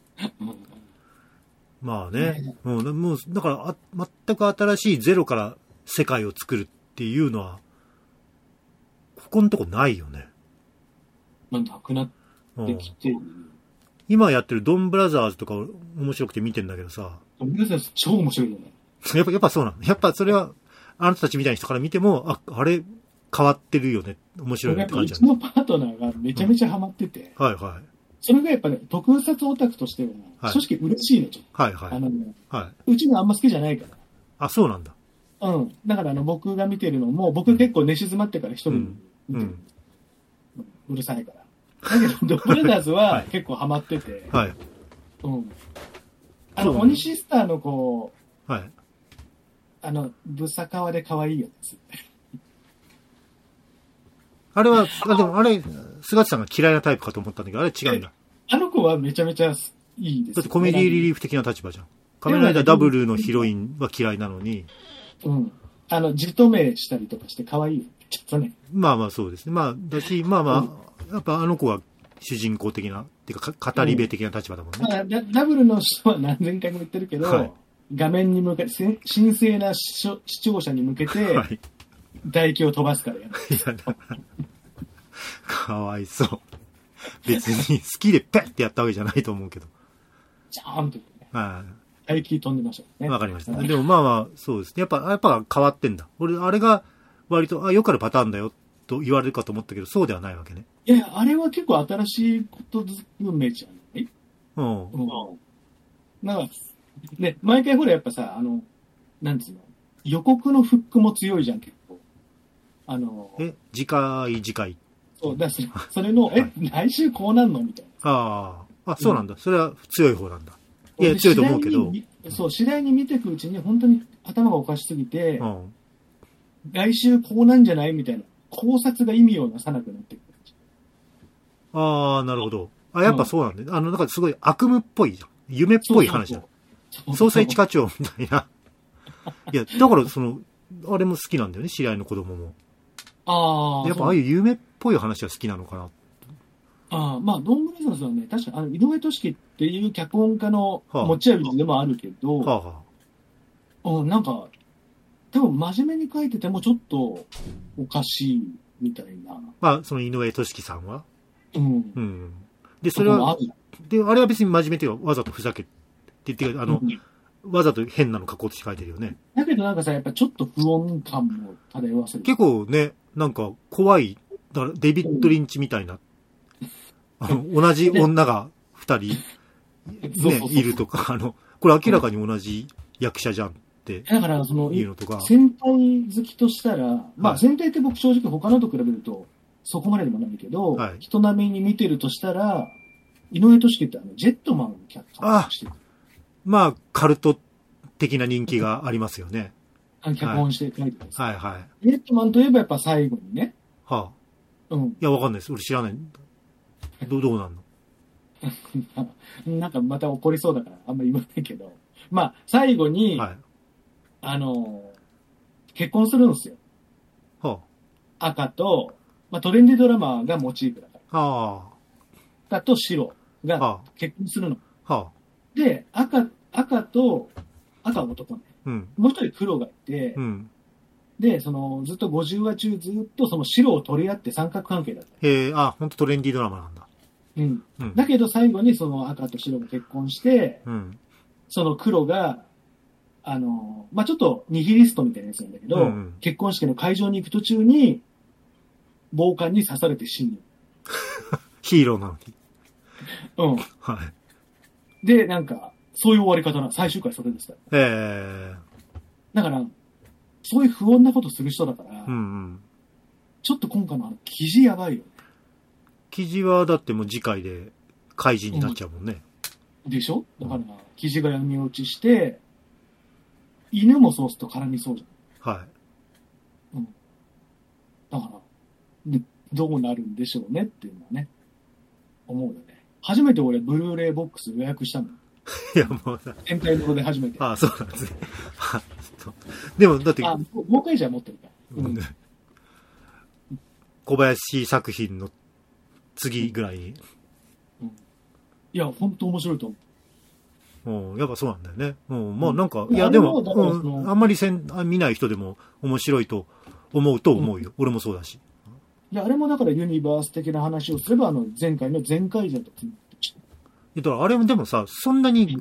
まあね。もう、だから、全く新しいゼロから世界を作るっていうのは、ここのとこないよね。 まあ、なくなってきて、 今やってるドンブラザーズとか面白くて見てんだけどさ。 ドンブラザーズ超面白いよね。 やっぱそうなの。やっぱそれは、あなたたちみたいな人から見ても、あれ変わってるよね。面白いねって感じなんだ。うちのパートナーがめちゃめちゃハマってて。 はいはい。 それがやっぱね、特撮オタクとしては、正直嬉しいの、ちょっと。 はいはい。 うちのあんま好きじゃないから。 あ、そうなんだ。 だから僕が見てるのも、僕結構寝静まってから一人見てる。うるさいから。だけど、ドンブラザーズは結構ハマってて。 はい。 鬼シスターの子、 はい。 ぶさかわで可愛いやつ。 あれは、でもあれ、菅地さんが嫌いなタイプかと思ったんだけど、あれ違うんだ。 あの子はめちゃめちゃいいです。 だってコメディリリーフ的な立場じゃん。仮面ライダーダブルのヒロインは嫌いなのに。 じとめしたりとかして可愛いよ。ちょっとね。 まあまあそうですね。まあ、だし、まあ、やっぱあの子は主人公的な、っていうか、語り部的な立場だもんね。 ダブルの人は何千回も言ってるけど、画面に向けて、神聖な視聴者に向けて、唾液を飛ばすからやる。 かわいそう。別に好きでペッってやったわけじゃないと思うけど。 ジャーンと、ね。 はい。 唾液飛んでましたね。 わかりました。でもまあまあ、そうですね。やっぱ変わってんだ。俺、あれが割と、よくあるパターンだよと言われるかと思ったけど、そうではないわけね。 いや、あれは結構新しいこと運命じゃない？なんか、ね、毎回ほらやっぱさ、なんつうの、予告のフックも強いじゃん、結構。 次回。 そう、それの、来週こうなんのみたいな。そうなんだ。それは強い方なんだ。いや、強いと思うけど。 そう、次第に見ていくうちに本当に頭がおかしすぎて、来週こうなんじゃないみたいな考察が意味をなさなくなってくる。 なるほど。やっぱそうなんだ。なんかすごい悪夢っぽいじゃん。夢っぽい話だ。捜査一課長みたいな。いや、だからあれも好きなんだよね、知り合いの子供も。やっぱああいう夢っぽい話は好きなのかな。 まあ、ドンブラザーズはね、確か井上俊樹っていう脚本家の持ち味でもあるけど、なんか、多分真面目に書いててもちょっとおかしいみたいな。 まあ、その井上俊樹さんはで、それは、 あれは別に真面目っていうか、わざとふざけって言ってわざと変なの書こうとして書いてるよね。 だけどなんかさ、やっぱちょっと不穏感も漂わせる。 結構ね、なんか怖い、だからデビッド・リンチみたいな、同じ女が二人、ね、いるとか、これ明らかに同じ役者じゃんって。 だから、いうのとか。戦隊好きとしたら、まあ戦隊って僕正直他のと比べると、そこまででもないけど、人並みに見てるとしたら、井上俊樹ってジェットマンをキャッチしてる。 まあ、カルト的な人気がありますよね。 脚本して書いてます。 はいはい。 レッドマンといえばやっぱ最後にね。 はあ。うん。 いや、わかんないです。俺知らない。どうなんのなんかまた怒りそうだからあんまり言わないけど。まあ、最後に、 はい。 結婚するんですよ。 は赤と、まあトレンディドラマがモチーフだから。 あ。あ赤と白が結婚するの。 あ。はあ。 で、赤は男ね。 うん。 もう一人黒がいて、 うん。 で、ずっと50話中ずっとその白を取り合って三角関係だった。 へえ、あ、ほんとトレンディードラマなんだ。 うん。うん、だけど最後にその赤と白が結婚して、 うん、 その黒が、まあ、ちょっとニヒリストみたいなやつなんだけど、結婚式の会場に行く途中に、暴漢に刺されて死ぬ。 ヒーローなのに。 うん。はい。で、なんか、そういう終わり方な、最終回それですから。だから、そういう不穏なことする人だから、ちょっと今回の記事やばいよね。 記事はだってもう次回で怪人になっちゃうもんね。 でしょ？だから、記事が闇落ちして、犬もそうすると絡みそうじゃん。はい。うん。だから、どうなるんでしょうねっていうのはね、思うよね。初めて俺、ブルーレイボックス予約したの。いや、もうさ。戦隊もので初めて。 ああ、そうなんですね。でも、だって。 あ、ボーカイジャー持ってるから。うん。 小林作品の次ぐらいに。 うん。いや、本当面白いと思う。 やっぱそうなんだよね。まあなんか、いやでも、あんまり見ない人でも面白いと思うと思うよ。俺もそうだし。 いや、あれもだからユニバース的な話をすれば、前回の前回じゃとつながってきた。だからあれもでもさ、そんなに、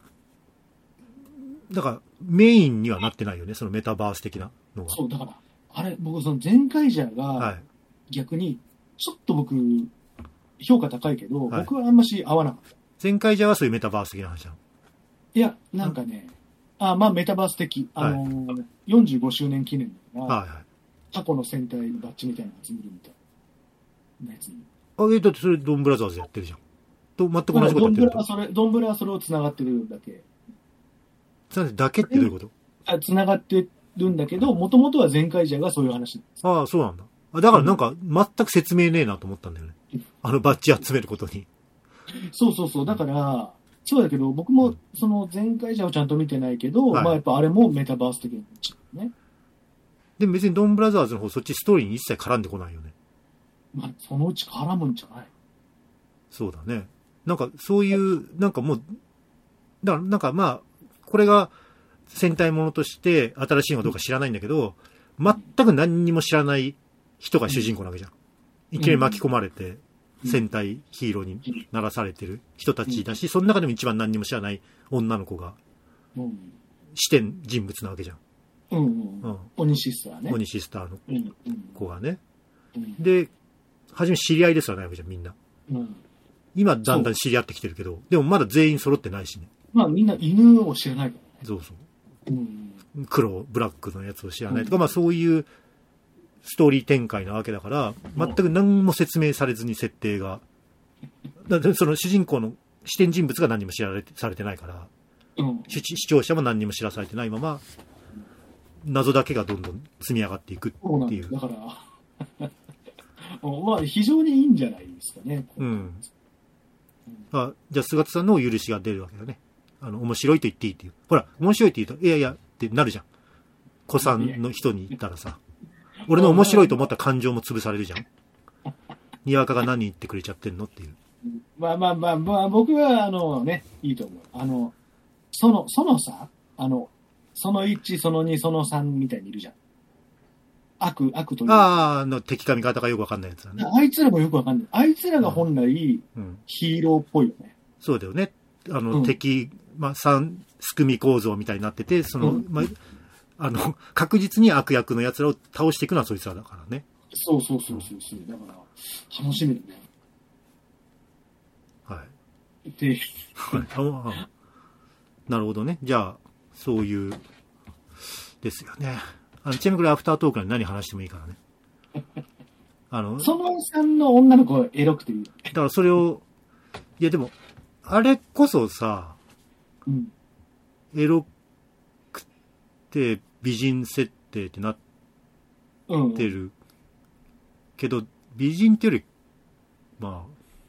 だからメインにはなってないよね、そのメタバース的なのが。 そう、だから、あれ、僕その前回じゃが、逆に、ちょっと僕、評価高いけど、僕はあんまし合わなかった。 前回じゃはそういうメタバース的な話じゃん。 いや、なんかね、まあメタバース的。45周年記念だから、過去の戦隊のバッジみたいなの集めるみたいなやつに。 だってそれドンブラザーズやってるじゃん。と、全く同じことやってると。 ドンブラはそれを繋がってるだけ。 だけってどういうこと？ 繋がってるんだけど、もともとは前回じゃがそういう話なんです。 ああ、そうなんだ。だからなんか、全く説明ねえなと思ったんだよね。バッジ集めることに。 そう。だから、そうだけど、僕もその前回じゃをちゃんと見てないけど、まあやっぱあれもメタバース的なね。 でも別にドンブラザーズの方、そっちストーリーに一切絡んでこないよね。 まあ、そのうち絡むんじゃない？ そうだね。なんか、そういう、なんかもう、だから、なんかまあ、これが戦隊ものとして新しいのかどうか知らないんだけど、全く何にも知らない人が主人公なわけじゃん。いきなり巻き込まれて、戦隊ヒーローにならされてる人たちだし、その中でも一番何にも知らない女の子が、視点人物なわけじゃん。 鬼シスターね。 鬼シスターの子がね。で、初め知り合いですらないわけじゃん、みんな。今、だんだん知り合ってきてるけど、でもまだ全員揃ってないしね。 まあみんな犬を知らないからね。 そうそう。黒、ブラックのやつを知らないとか、まあそういうストーリー展開なわけだから、全く何も説明されずに設定が。だってその主人公の視点人物が何にもされてないから、視聴者も何にも知らされてないまま、謎だけがどんどん積み上がっていくっていう。 だから、まあ非常にいいんじゃないですかね。 じゃあ菅田さんの許しが出るわけだね。面白いと言っていいっていう。ほら、面白いって言うと、いやいやってなるじゃん。子さんの人に言ったらさ。俺の面白いと思った感情も潰されるじゃん。にわかが何言ってくれちゃってんのっていう。 まあ、僕は、いいと思う。そのさ、その1、その2、その3みたいにいるじゃん。悪という。 敵か味方がよくわかんないやつだね。 あいつらもよくわかんない。あいつらが本来、ヒーローっぽいよね。 そうだよね。敵、3組構造みたいになってて、確実に悪役の奴らを倒していくのはそいつらだからね。 そう。だから、楽しみだね。 はい。なるほどね。じゃあ、そういう、ですよね。ちなみにこれアフタートークで何話してもいいからね。 そのさんの女の子エロくていい。 だからそれを、いやでも、あれこそさ、エロくて美人設定ってなってる。けど、美人ってより、ま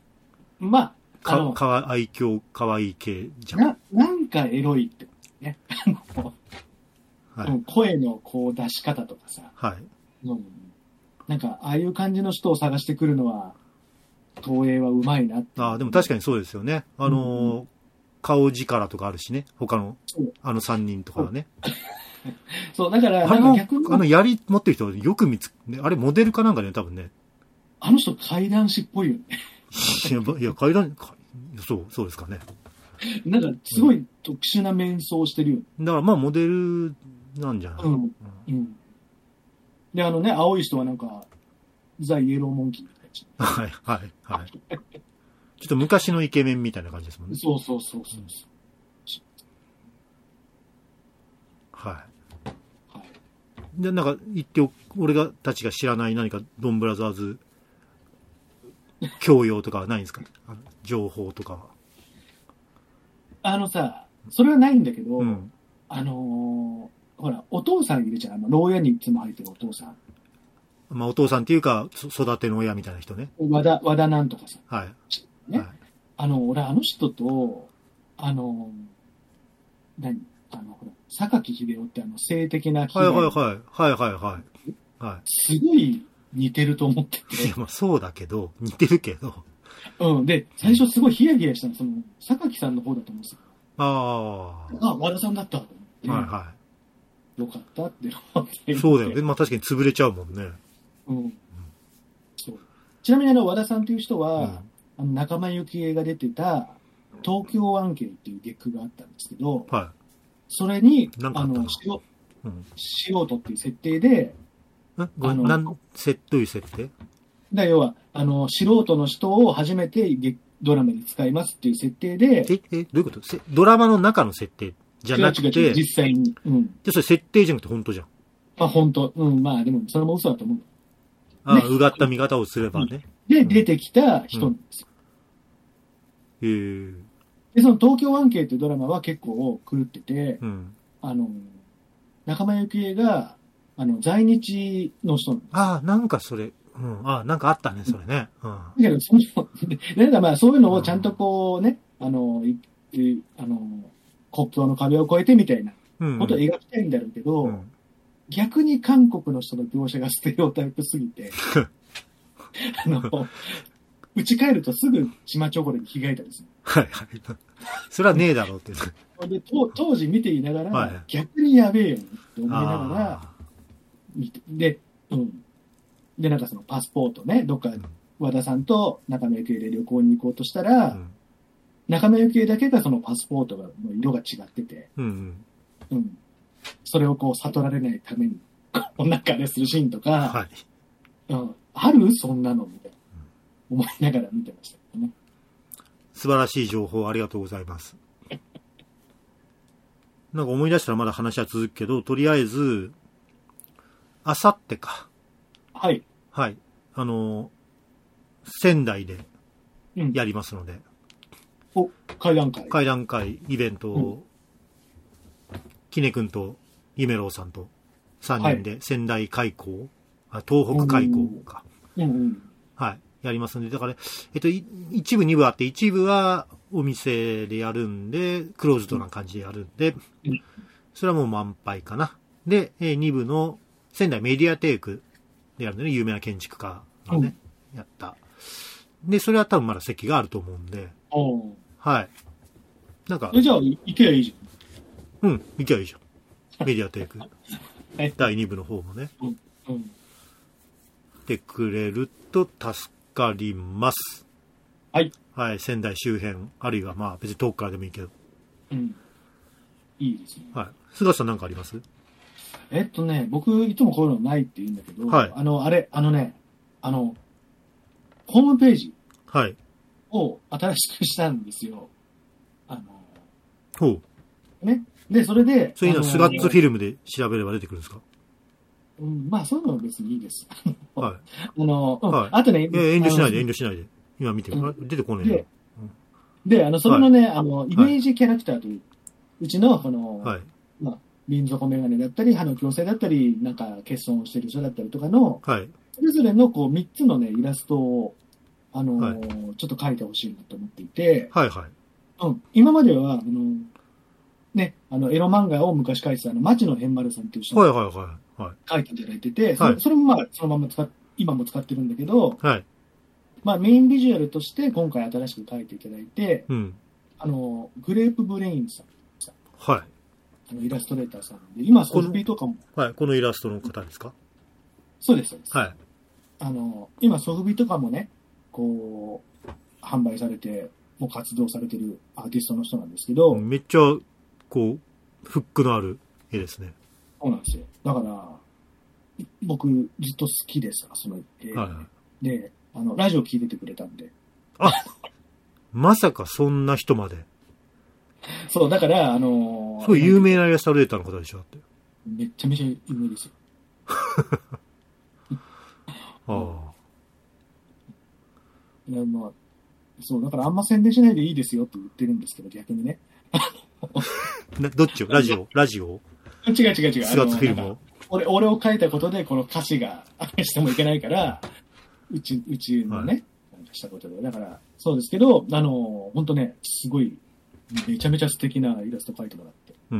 あ、愛嬌、可愛い系じゃん。 なんかエロいってね。はい、声のこう出し方とかさ。 はい。 なんか、ああいう感じの人を探してくるのは、東映はうまいなって。 でも確かにそうですよね。顔力とかあるしね。他の、3人とかはね。 そう、だから、 逆に。槍持ってる人よくあれモデルかなんかね、多分ね。 あの人怪談師っぽいよね。 いや、そうですかね。 なんか、すごい特殊な面相してるよ。 だからまあ、モデルなんじゃない。 で、青い人はなんか、ザ・イエローモンキーみたいな。はい、はい、はい。ちょっと昔のイケメンみたいな感じですもんね。 そう。 はい。で、なんか言って俺たちが知らない何かドンブラザーズ教養とかはないんですか？情報とかは。それはないんだけど、ほら、お父さんいるじゃん。牢屋にいつも入ってるお父さん。 まあ、お父さんっていうか、育ての親みたいな人ね。 和田なんとかさ。 はい。 ね。はい、俺、人と、ほら、榊秀夫って性的な被害。 はい。 すごい似てると思ってて。 いや、まあそうだけど、似てるけど。 で、最初すごいヒヤヒヤしたの、榊さんの方だと思うんですよ。和田さんだったと思って。 はい。 よかったって思って。 そうだよね。まあ確かに潰れちゃうもんね。 そう。ちなみに和田さんという人は、仲間由紀恵が出てた、東京湾景っていう月句があったんですけど、 はい。 それに、 素人っていう設定で、 どういう設定？ 要は、素人の人を初めてドラマに使いますっていう設定で、 どういうこと？ドラマの中の設定じゃなくて、 実際に。 じゃそれ設定じゃなくて本当じゃん。 本当。まあでも、それも嘘だと思う。 うがった見方をすればね。 で、出てきた人なんですよ。で、その東京湾景っていうドラマは結構狂ってて、仲間由紀恵が、在日の人なんですよ。なんかそれ、なんかあったね、それね。 だけど、なんかまあそういうのをちゃんとこうね、国境の壁を越えてみたいなことを描きたいんだろうけど、逆に韓国の人の描写がステレオタイプすぎて、打ち返るとすぐ島チョコレに着替えたりする。 はい。それはねえだろうって。 で当時見ていながら、逆にやべえよって思いながら、で、なんかそのパスポートね、どっか和田さんと仲間由紀恵で旅行に行こうとしたら、仲間由紀恵だけがそのパスポートの色が違ってて、それをこう悟られないために、なんかね、するシーンとか、あるそんなのみたいな、思いながら見てましたけどね。 素晴らしい情報ありがとうございます。なんか思い出したらまだ話は続くけど、とりあえず、あさってか。 はい。 はい。仙台でやりますので。 会談会イベントを、キネ君と夢郎さんと3人で仙台開港、東北開港か。はい。やりますんで、だから、一部二部あって、一部はお店でやるんで、クローズドな感じでやるんで、それはもう満杯かな。で、二部の仙台メディアテークでやるんでね、有名な建築家がね、やった。で、それは多分まだ席があると思うんで、はい。なんか。 じゃあ、行けばいいじゃん。行けばいいじゃん。メディアテーク。第2部の方もね。来てくれると助かります。 はい。 はい、仙台周辺、あるいはまあ別に遠くからでもいいけど。 いいですね。 はい。菅さんなんかあります？ 僕、いつもこういうのないって言うんだけど、はい。ホームページ。 はい。 を新しくしたんですよ。 ほう。 ね。で、それで。 そういうのスラッツフィルムで調べれば出てくるんですか？ まあ、そういうのは別にいいです。 はい。 あとね、 遠慮しないで。今見てる。出てこないね。 で、それのね、イメージキャラクターという、うちの、 瓶底メガネだったり、歯の矯正だったり、なんか欠損をしてる人だったりとかの、 はい。 それぞれのこう3つのね、イラストを、 はいちょっと描いてほしいなと思っていて、 はいはい。 うん、今までは、ね、エロ漫画を昔描いてた町野変丸さんっていう人がはいはいはいはい。 描いていただいてて、 はいそれもまあ、そのまま今も使ってるんだけど、 はい。 まあメインビジュアルとして今回新しく描いていただいて、 うん。 グレープブレインさん、 はい。 イラストレーターさんで、今ソフビとかも。 はい。このイラストの方ですか？ そうです、そうです。 はい。 今ソフビとかもね、こう、販売されて、もう活動されてるアーティストの人なんですけど、 めっちゃ、こう、フックのある絵ですね。 そうなんですよ。だから、僕、ずっと好きでさ、その絵。 はいはい。 で、ラジオ聞いててくれたんで。 あ、まさかそんな人まで。 そう、だから、すごい有名なイラストレーターの方でしょ、だって。 めっちゃめちゃ有名ですよ。 ああ。 いや、まあ、そう、だからあんま宣伝しないでいいですよって言ってるんですけど、逆にね。 どっちをラジオ違う。 菅津フィルムを俺を書いたことで、この歌詞がしてもいけないから、うちのね、はい、したことで。だから、そうですけど、本当ね、すごい、めちゃめちゃ素敵なイラスト描いてもらって。 うん。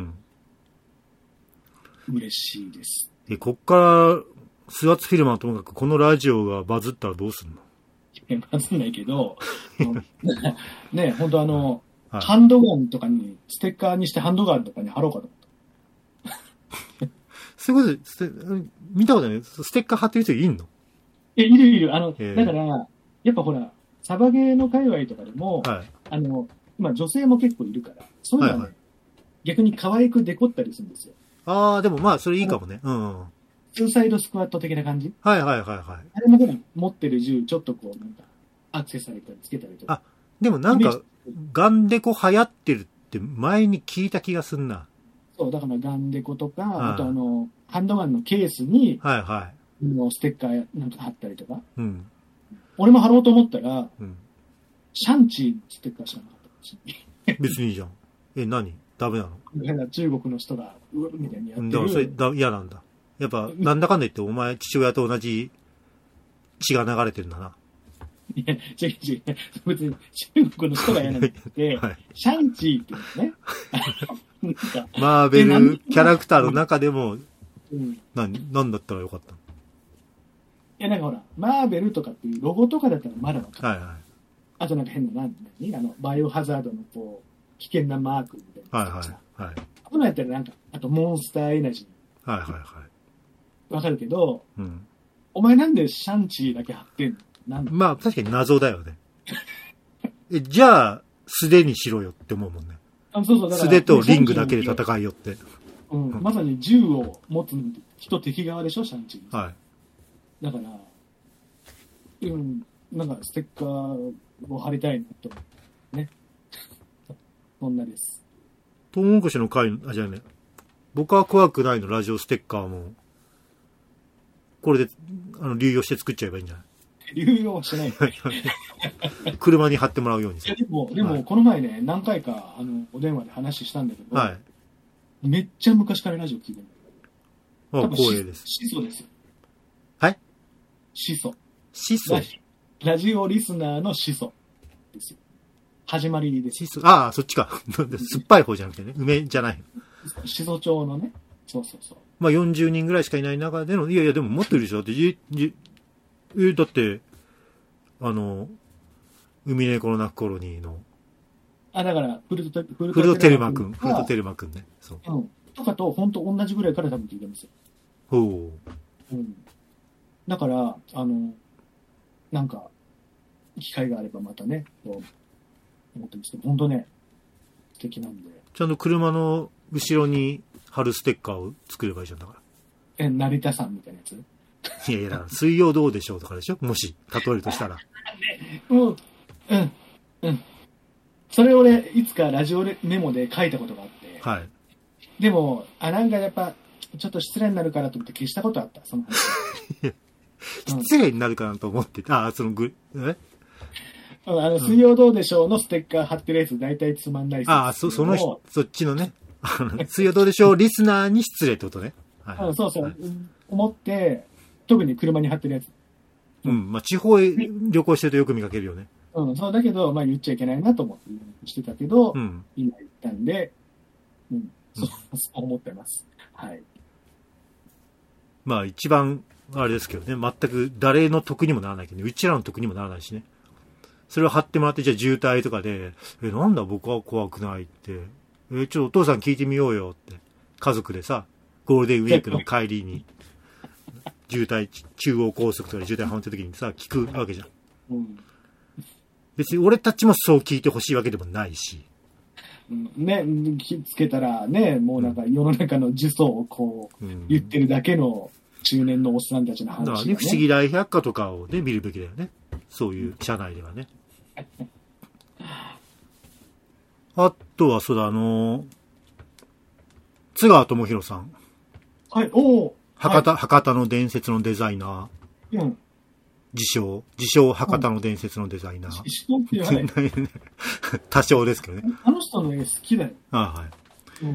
嬉しいです。 こっから、菅津フィルムはともかく、このラジオがバズったらどうすんの？ バズんないけど、ね、本当はい、 ハンドガンとかに、ステッカーにしてハンドガンとかに貼ろうかと思った。 そういうことで、見たことない。ステッカー貼ってる人いんの？ いる。だから、やっぱほら、サバゲーの界隈とかでも、 はい、 今女性も結構いるから、そういうのはね、はいはい、逆に可愛くデコったりするんですよ。 ああ、でもまあ、それいいかもね。うん。 ツーサイドスクワット的な感じ？ はい。あれもほら、持ってる銃、ちょっとこう、なんか、アクセサリーとかつけたりとか。 あ、でもなんか、ガンデコ流行ってるって前に聞いた気がすんな。 そう、だからガンデコとか、あとハンドガンのケースに、 はい。 ステッカーなんか貼ったりとか。 うん。 俺も貼ろうと思ったら、 うん、 シャンチーステッカーしかなかったし。 別にいいじゃん。何？ダメなの？ 中国の人が、うわみたいにやってる。 だからそれ嫌なんだ。やっぱ、なんだかんだ言ってお前、父親と同じ血が流れてるんだな。 いや、違う。別に中国の人が嫌なんだって、はい、シャンチーって言うのね。 マーベルキャラクターの中でも、なんだったらよかったの？ いや、なんかほら、マーベルとかっていうロゴとかだったらまだわかる。 はい。 あとなんか変な、バイオハザードのこう、危険なマークみたいな。はい。あとのやったらなんか、あとモンスターエナジー。はい。わかるけど、お前なんでシャンチーだけ貼ってんの？ まあ、確かに謎だよね。じゃあ、素手にしろよって思うもんね。 そうだから素手とリングだけで戦いよって。 まさに銃を持つ人敵側でしょ、シャンチー。 はい。 だから、なんかステッカーを貼りたいなと思ってね。そんなです。 トウモロコシの会、じゃあね、僕は怖くないのラジオステッカーも、これで、流用して作っちゃえばいいんじゃない？ 流用はしない。 車に貼ってもらうようにさ。 でも、この前ね、何回か、お電話で話したんだけど、 はい。 めっちゃ昔からラジオ聞いてるんだよ。光栄です。 始祖ですよ。 はい始祖。ララジオリスナーの始祖ですよ。始まりです。 ああ、そっちか。酸っぱい方じゃなくてね。梅じゃない。 始祖町のね。そう。 まあ40人ぐらいしかいない中での、いやでももっといるでしょ。だって、海猫の鳴くコロニーの。 だから、フルトテルマ君ね。そう。 とかと、本当同じぐらいから多分聞いてるんですよ。 ほう。 だから、なんか、機会があればまたね、と思ってるんですけど、本当ね、素敵なんで。 ちゃんと車の後ろに貼るステッカーを作ればいいじゃんだから。 成田山みたいなやつ？ いや、だから水曜どうでしょうとかでしょ？もし、例えるとしたら。 それ俺、いつかラジオメモで書いたことがあって。 はい。 でも、なんかやっぱ、ちょっと失礼になるからと思って消したことあった、その話。 失礼になるかなと思ってた。水曜どうでしょうのステッカー貼ってるやつ大体つまんないっそっちのね。 水曜どうでしょうリスナーに失礼ってことね。 はい、そうそう、はい、思って、特に車に貼ってるやつ。 うん、まあ地方へ旅行してるとよく見かけるよね。 うん、そうだけど、まあ言っちゃいけないなと思ってしてたけど、今言ったんで、そう思ってます。はい。 まあ一番、あれですけどね、全く誰の得にもならないけどね、うちらの得にもならないしね。それを貼ってもらって、じゃあ渋滞とかで、なんだ僕は怖くないって、ちょっとお父さん聞いてみようよって、家族でさ、ゴールデンウィークの帰りに、渋滞、中央高速とかで渋滞はまった時にさ、聞くわけじゃん。うん、別に俺たちもそう聞いてほしいわけでもないし。 ね、気つけたらね、もうなんか世の中の呪詛をこう、言ってるだけの中年のおっさんたちの話、ね。だからね、 不思議大百科とかをね、見るべきだよね。そういう社内ではね。あとは、そうだ、津川智弘さん。 はい、おー。 博多の伝説のデザイナー。うん。自称、博多の伝説のデザイナー。 自称って言わない。 多少ですけどね。 あの人の絵好きだよ。 はい。うん。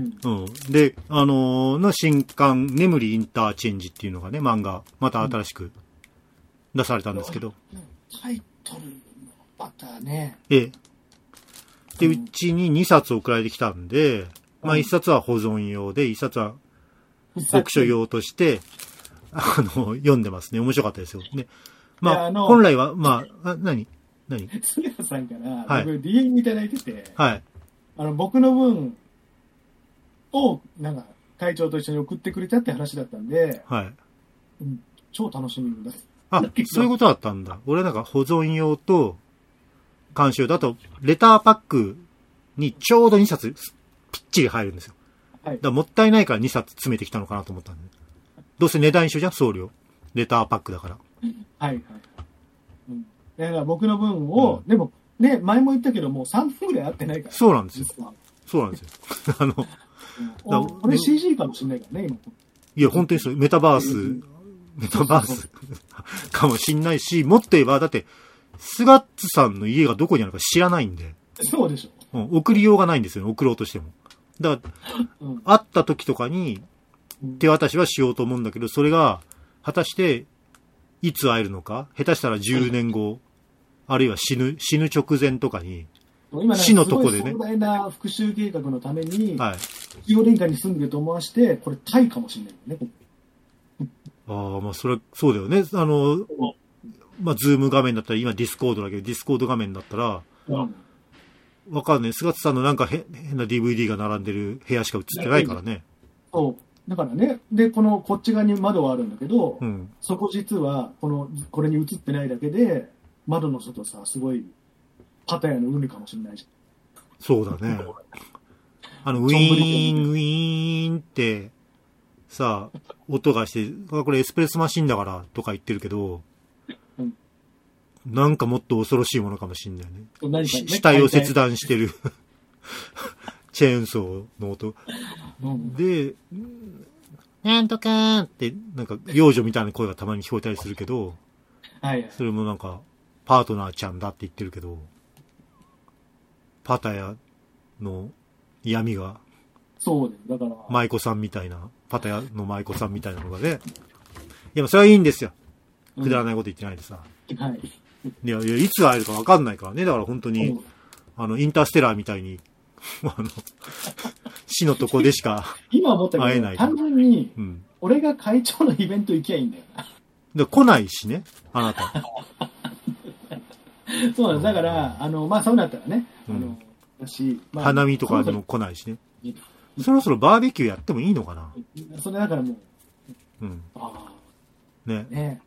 で、の新刊、眠りインターチェンジっていうのがね、漫画、また新しく出されたんですけど。 タイトルのまたね。 で、うちに2冊送られてきたんで、まあ1冊は保存用で、1冊は読書用として、読んでますね。面白かったですよ。ね。まあ、本来は、まあ、何杉谷さんから、僕 DM いただいてて、 はい。 僕の分を、なんか、会長と一緒に送ってくれたって話だったんで、 はい。 超楽しみだ。 そういうことだったんだ。俺なんか保存用と、監修だと、レターパックにちょうど2冊ぴっちり入るんですよ。はい。だからもったいないから2冊詰めてきたのかなと思ったんで。どうせ値段一緒じゃん、送料。レターパックだから。 はいはい。だから僕の分を、でも、ね、前も言ったけど、もう3分ぐらい会ってないから。 そうなんですよ。そうなんですよ。これ CG かもしれないからね、今。 いや、本当にそう。メタバースかもしんないし、もっと言えば、だって、スガッツさんの家がどこにあるか知らないんで。 そうでしょ。 送りようがないんですよね、送ろうとしても。だから、会った時とかに、手渡しはしようと思うんだけど、それが、果たして、いつ会えるのか、下手したら10年後、あるいは死ぬ直前とかに、死のとこでね。 壮大な復讐計画のために、はい。4年間に住んでると思わして、これタイかもしれないよね。ああ、まあそれは、そうだよね。まあズーム画面だったら、今ディスコードだけど、ディスコード画面だったら、わかんない。菅津さんのなんか変な DVD が並んでる部屋しか映ってないからね。 そう。だからね、で、こっち側に窓はあるんだけど、そこ実は、これに映ってないだけで、窓の外さ、すごい、パタヤの海かもしれないじゃん。 そうだね。ウィーン、ウィーンって、さ、音がして、これエスプレッソマシンだからとか言ってるけど、なんかもっと恐ろしいものかもしれないね。死体を切断してるチェーンソーの音。で、なんとかーって、なんか幼女みたいな声がたまに聞こえたりするけど、 はい。 それもなんか、パートナーちゃんだって言ってるけど、パタヤの闇が、 そうだから。 舞妓さんみたいな、パタヤの舞妓さんみたいなのがね、いや、それはいいんですよ。くだらないこと言ってないでさ。 はい。 いや、いつ会えるか分かんないからね。だから本当に、インターステラーみたいに、死のとこでしか今思ったけど、単純に、俺が会長のイベント行きゃいいんだよな。 で来ないしね、あなた。 そうなんです。だから、まあ、そうなったらね、 まあ、花見とかでも来ないしね。そろそろバーベキューやってもいいのかな。 それだからもう、 ね。 ね。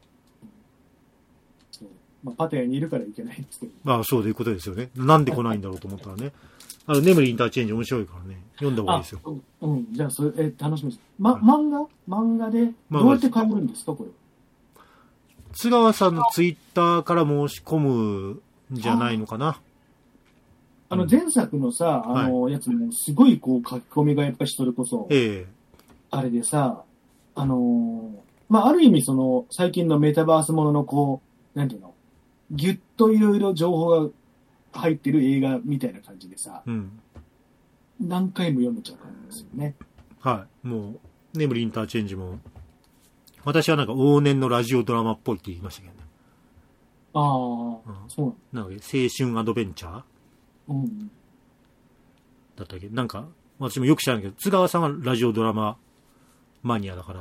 まあ、パテヤにいるからいけないっつって。 まあ、そういうことですよね。なんで来ないんだろうと思ったらね。眠りインターチェンジ面白いからね。読んだ方がいいですよ。 じゃあ、それ、楽しみです。漫画で、どうやって買えるんですか、これ。 津川さんのツイッターから申し込むんじゃないのかな。 前作のさ、やつも、すごいこう、書き込みがやっぱりそれこそ、あれでさ、まあ、ある意味最近のメタバースもののこう、なんていうの、ぎゅっといろいろ情報が入ってる映画みたいな感じでさ、 何回も読めちゃうんですよね。 はい。もう、眠りインターチェンジも、私はなんか往年のラジオドラマっぽいって言いましたけどね。 ああ、そうなんか青春アドベンチャーうん。 だったっけなんか、私もよく知らないけど、津川さんはラジオドラママニアだから。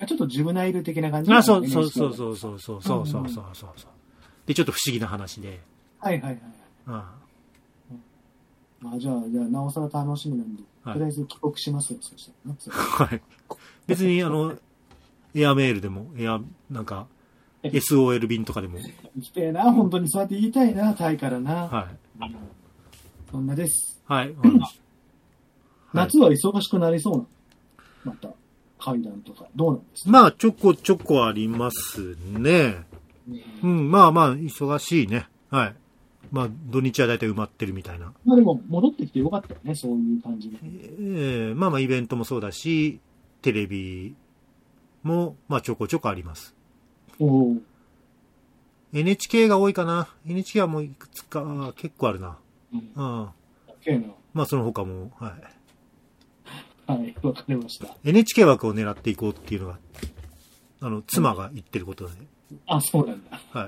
ちょっとジブナイル的な感じ、 あ、そうそうそうそうそうそうそうそうそうそう。で、ちょっと不思議な話で。 はいはいはい。まあじゃあ、なおさら楽しみなんで、とりあえず帰国しますよ、そしたらね。 はい。別に、エアメールでも、なんか、SOL 便とかでも。 行きたいな、本当にそうやって言いたいな、タイからな。 はい。 そんなです。 はい。 夏は忙しくなりそうな。また、階段とか、どうなんですか？ まあ、ちょこちょこありますね。うん、まあまあ、忙しいね。はい。まあ、土日は大体埋まってるみたいな。 まあでも、戻ってきてよかったよね、そういう感じで。 まあまあ、イベントもそうだし、テレビも、まあ、ちょこちょこあります。 お NHK が多いかな。NHK はもういくつか、結構あるな。 うん。 まあ、その他も、はい。 はい、わかりました。 NHK 枠を狙っていこうっていうのが、妻が言ってることで。 あ、そうなんだ。 はい。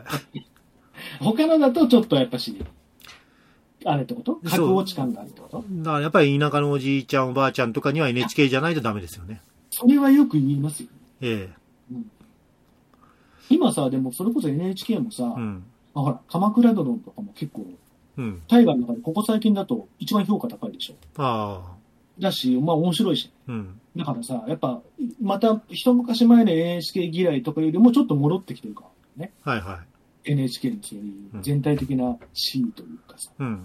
他のだとちょっとやっぱし、あれってこと格落ち感があるってことだからやっぱり田舎のおじいちゃんおばあちゃんとかには NHK じゃないとダメですよね。 それはよく言いますよ。 ええ。 うん、今さ、でもそれこそ NHK もさ、 うん、 ほら、鎌倉殿とかも結構、 うん、 大河の中でここ最近だと一番評価高いでしょ。 ああ。 だし、まあ面白いし。 うん。 だからさ、やっぱ、また一昔前の NHK 嫌いとかよりもちょっと戻ってきてるからね。 はいはい。 NHK のそういう全体的な地位というかさ。 うん。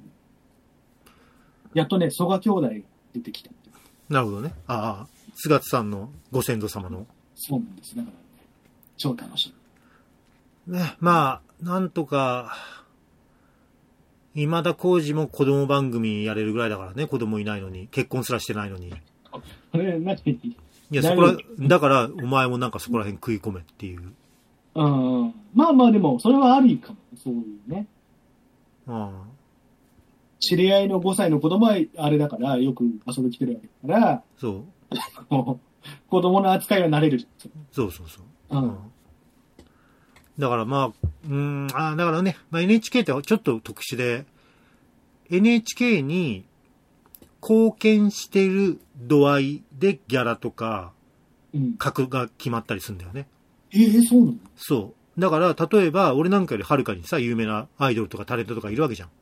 やっとね、曽我兄弟が出てきた。 なるほどね。ああ。菅津さんのご先祖様の。 そうなんです。だからね、超楽しい。ね、まあ、なんとか、今田耕司も子供番組やれるぐらいだからね、子供いないのに。結婚すらしてないのに。 何いや、そこら、だから、お前もなんかそこら辺食い込めっていう。 うん。まあまあでも、それはありかも。そういうね。知り合いの5歳の子供はあれだから、よく遊び来てるわけだから、 そう。 子供の扱いは慣れるじゃん。 そうそうそう。うん。だからまあ、だからね、まあ、NHK ってちょっと特殊で、NHK に貢献してる度合いでギャラとか、格が決まったりするんだよね。 そうなの？ そう。だから、例えば、俺なんかよりはるかにさ、有名なアイドルとかタレントとかいるわけじゃん。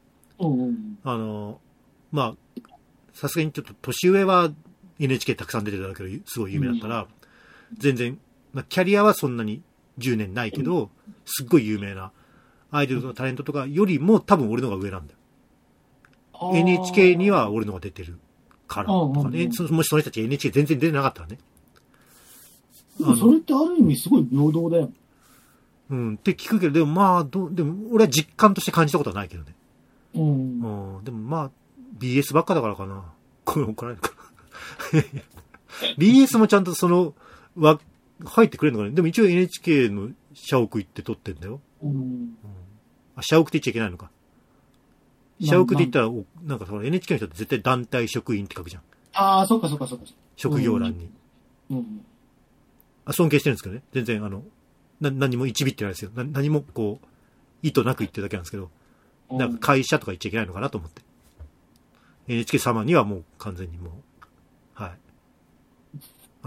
まあ、さすがにちょっと年上は NHK たくさん出てたけど、すごい有名だったら、全然、まあ、キャリアはそんなに10年ないけど、すっごい有名なアイドルとかタレントとかよりも多分俺のが上なんだよ。NHK には俺のが出てるからとかね。もしその人たち NHK 全然出てなかったらね。 でもそれってある意味すごい平等だよ。 って聞くけど、でもまあ、でも俺は実感として感じたことはないけどね。でもまあ、BS ばっかだからかな。これ怒られるか。BS もちゃんと入ってくれるのかね。でも一応 NHK の社屋行って撮ってんだよ。社屋って言っちゃいけないのか。社屋って言ったら、なんかNHK の人って絶対団体職員って書くじゃん。 ああ、そっか。 職業欄に。尊敬してるんですけどね。全然何も一ビってないですよ。何もこう、意図なく言ってるだけなんですけど。なんか会社とか言っちゃいけないのかなと思って。NHK 様にはもう完全にもう、はい。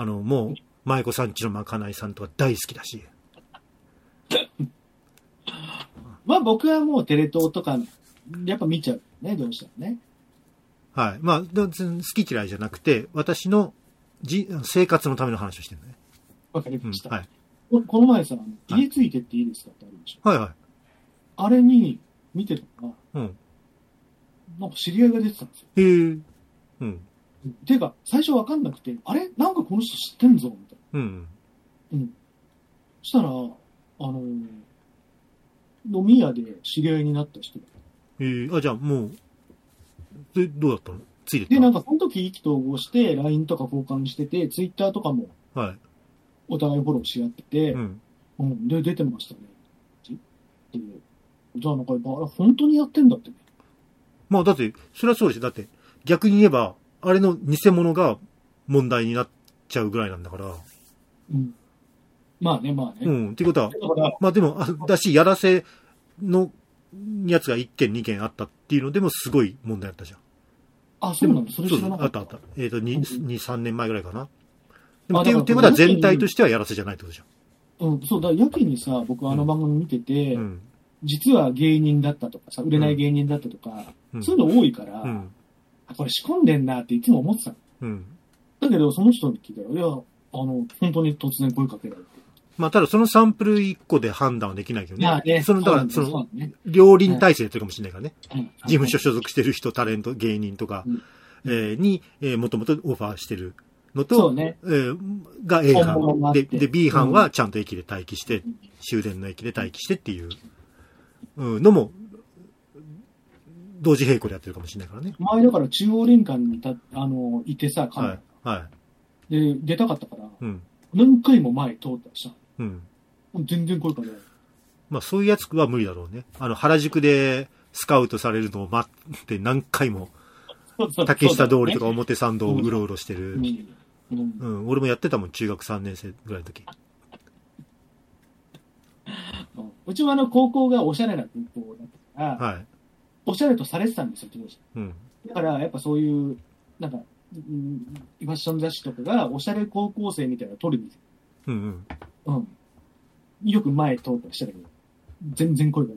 もう、舞子さんちのまかないさんとか大好きだし。 まあ僕はもうテレ東とか、やっぱ見ちゃうね、どうしてもね。 はい。まあ、好き嫌いじゃなくて、私の生活のための話をしてるね。 わかりました。 はい。 この前さ、家ついてっていいですかってあるでしょ。 はいはい。 あれに、見てたら、なんか知り合いが出てたんですよ。 へえ。 てか、最初わかんなくて、あれなんかこの人知ってんぞみたいな。そしたら、飲み屋で知り合いになった人。 じゃあもう、どうだったの？ついてた？ で、なんかその時意気投合して、LINE とか交換してて、Twitter とかも、お互いフォローし合ってて、で、出てましたね。じゃあなんか、本当にやってんだってね。 まあだって、それはそうですよ。だって、 逆に言えば、あれの偽物が問題になっちゃうぐらいなんだから。 うん。まあね。 うん。っていうことは、まあでも、だし、やらせのやつが1件2件あったっていうのでもすごい問題あったじゃん。 あ、そうなの？それ知らなかった。 あった。2、3年前ぐらいかな。でもっていうことは全体としてはやらせじゃないってことじゃん。うん、そうだ、やけにさ、僕あの番組見てて、実は芸人だったとかさ、売れない芸人だったとか、そういうの多いから、これ仕込んでんなっていつも思ってたの。だけど、その人に聞いたら、いや、本当に突然声かけられて。 まあ、ただそのサンプル1個で判断はできないけどね。 だから、 両輪体制やってるかもしれないからね。事務所所属してる人、タレント、芸人とか、に、もともとオファーしてるのと、が A 班で、B 班はちゃんと駅で待機して、終電の駅で待機してっていうのも、同時並行でやってるかもしれないからね。 前だから中央林間にいてさ、 はい。 で、出たかったから、何回も前通ったしさ、全然声かけない。 まあそういうやつは無理だろうね。原宿でスカウトされるのを待って何回も、竹下通りとか表参道をうろうろしてる。俺もやってたもん、中学3年生ぐらいの時。 うちは高校がおしゃれな高校だったから、おしゃれとされてたんですよ、当時。だから、やっぱそういう、なんか、ファッション雑誌とかが、おしゃれ高校生みたいなのを撮るんですよ。よく前通ったりしたけど、全然声が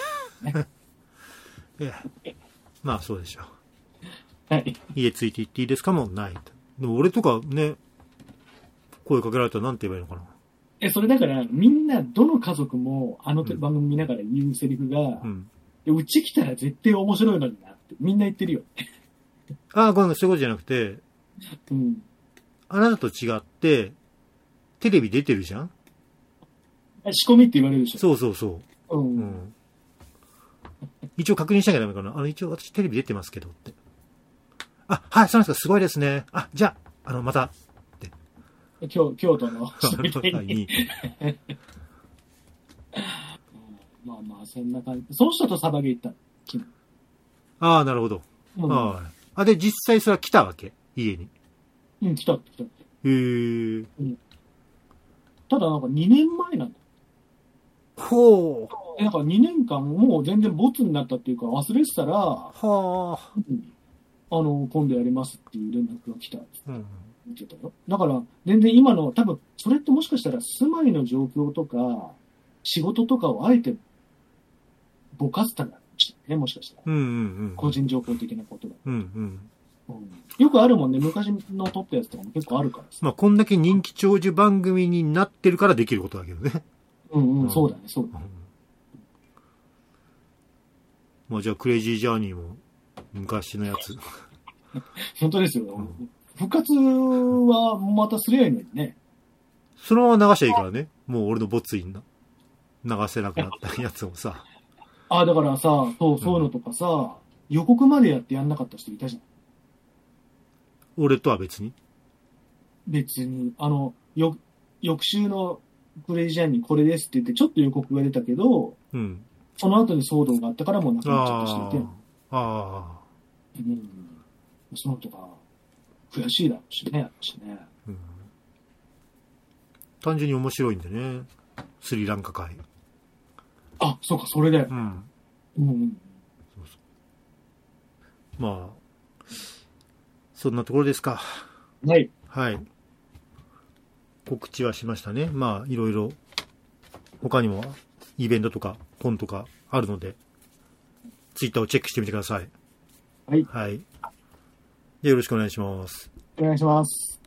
ない。まあ、そうでしょう。はい。 家ついて行っていいですかもない。でも俺とかね、声かけられたらなんて言えばいいのかな。 それだから、みんな、どの家族も、番組見ながら言うセリフが、うち来たら絶対面白いのになって、みんな言ってるよ。 ごめん、そういうことじゃなくて、あなたと違って、テレビ出てるじゃん？ 仕込みって言われるでしょ。 そう。一応確認しなきゃダメかな。一応私テレビ出てますけどって。はい、そうなんですか、すごいですね。じゃあ、また、って。 京都の人みたいに。まあ、そんな感じ。その人とサバゲ行った。 なるほど。で、実際それは来たわけ？家に。 来た。へえ。 ただなんか2年前なんだ。 ほう。 なんか2年間もう全然ボツになったっていうか忘れてたら、今度やりますっていう連絡が来た。言ってたよ。だから、全然今の、多分、それってもしかしたら住まいの状況とか、仕事とかをあえてぼかすためだね、もしかしたら。個人情報的なことだ。よくあるもんね、昔の撮ったやつとかも結構あるからさ。 まあ、こんだけ人気長寿番組になってるからできることだけどね。 そうだね。 まあ、じゃあ、クレイジージャーニーも、昔のやつ。 本当ですよ。復活はまたすりゃいいのにね。 そのまま流しちゃいいからね。もう俺の没意に流せなくなったやつをさ。 だからさ、そういうのとかさ、予告までやってやんなかった人いたじゃん。 俺とは別に別に、翌週のクレイジャーにこれですって言って、ちょっと予告が出たけど、その後に騒動があったからもうなくなっちゃった人いて。そのとか、悔しいだろうしね、 単純に面白いんでね。スリランカ会。 そうか、それで。 まあ、そんなところですか。 はい。 告知はしましたね。まあ、いろいろ、他にもイベントとか本とかあるので、ツイッターをチェックしてみてください。 はい。 よろしくお願いします。 お願いします。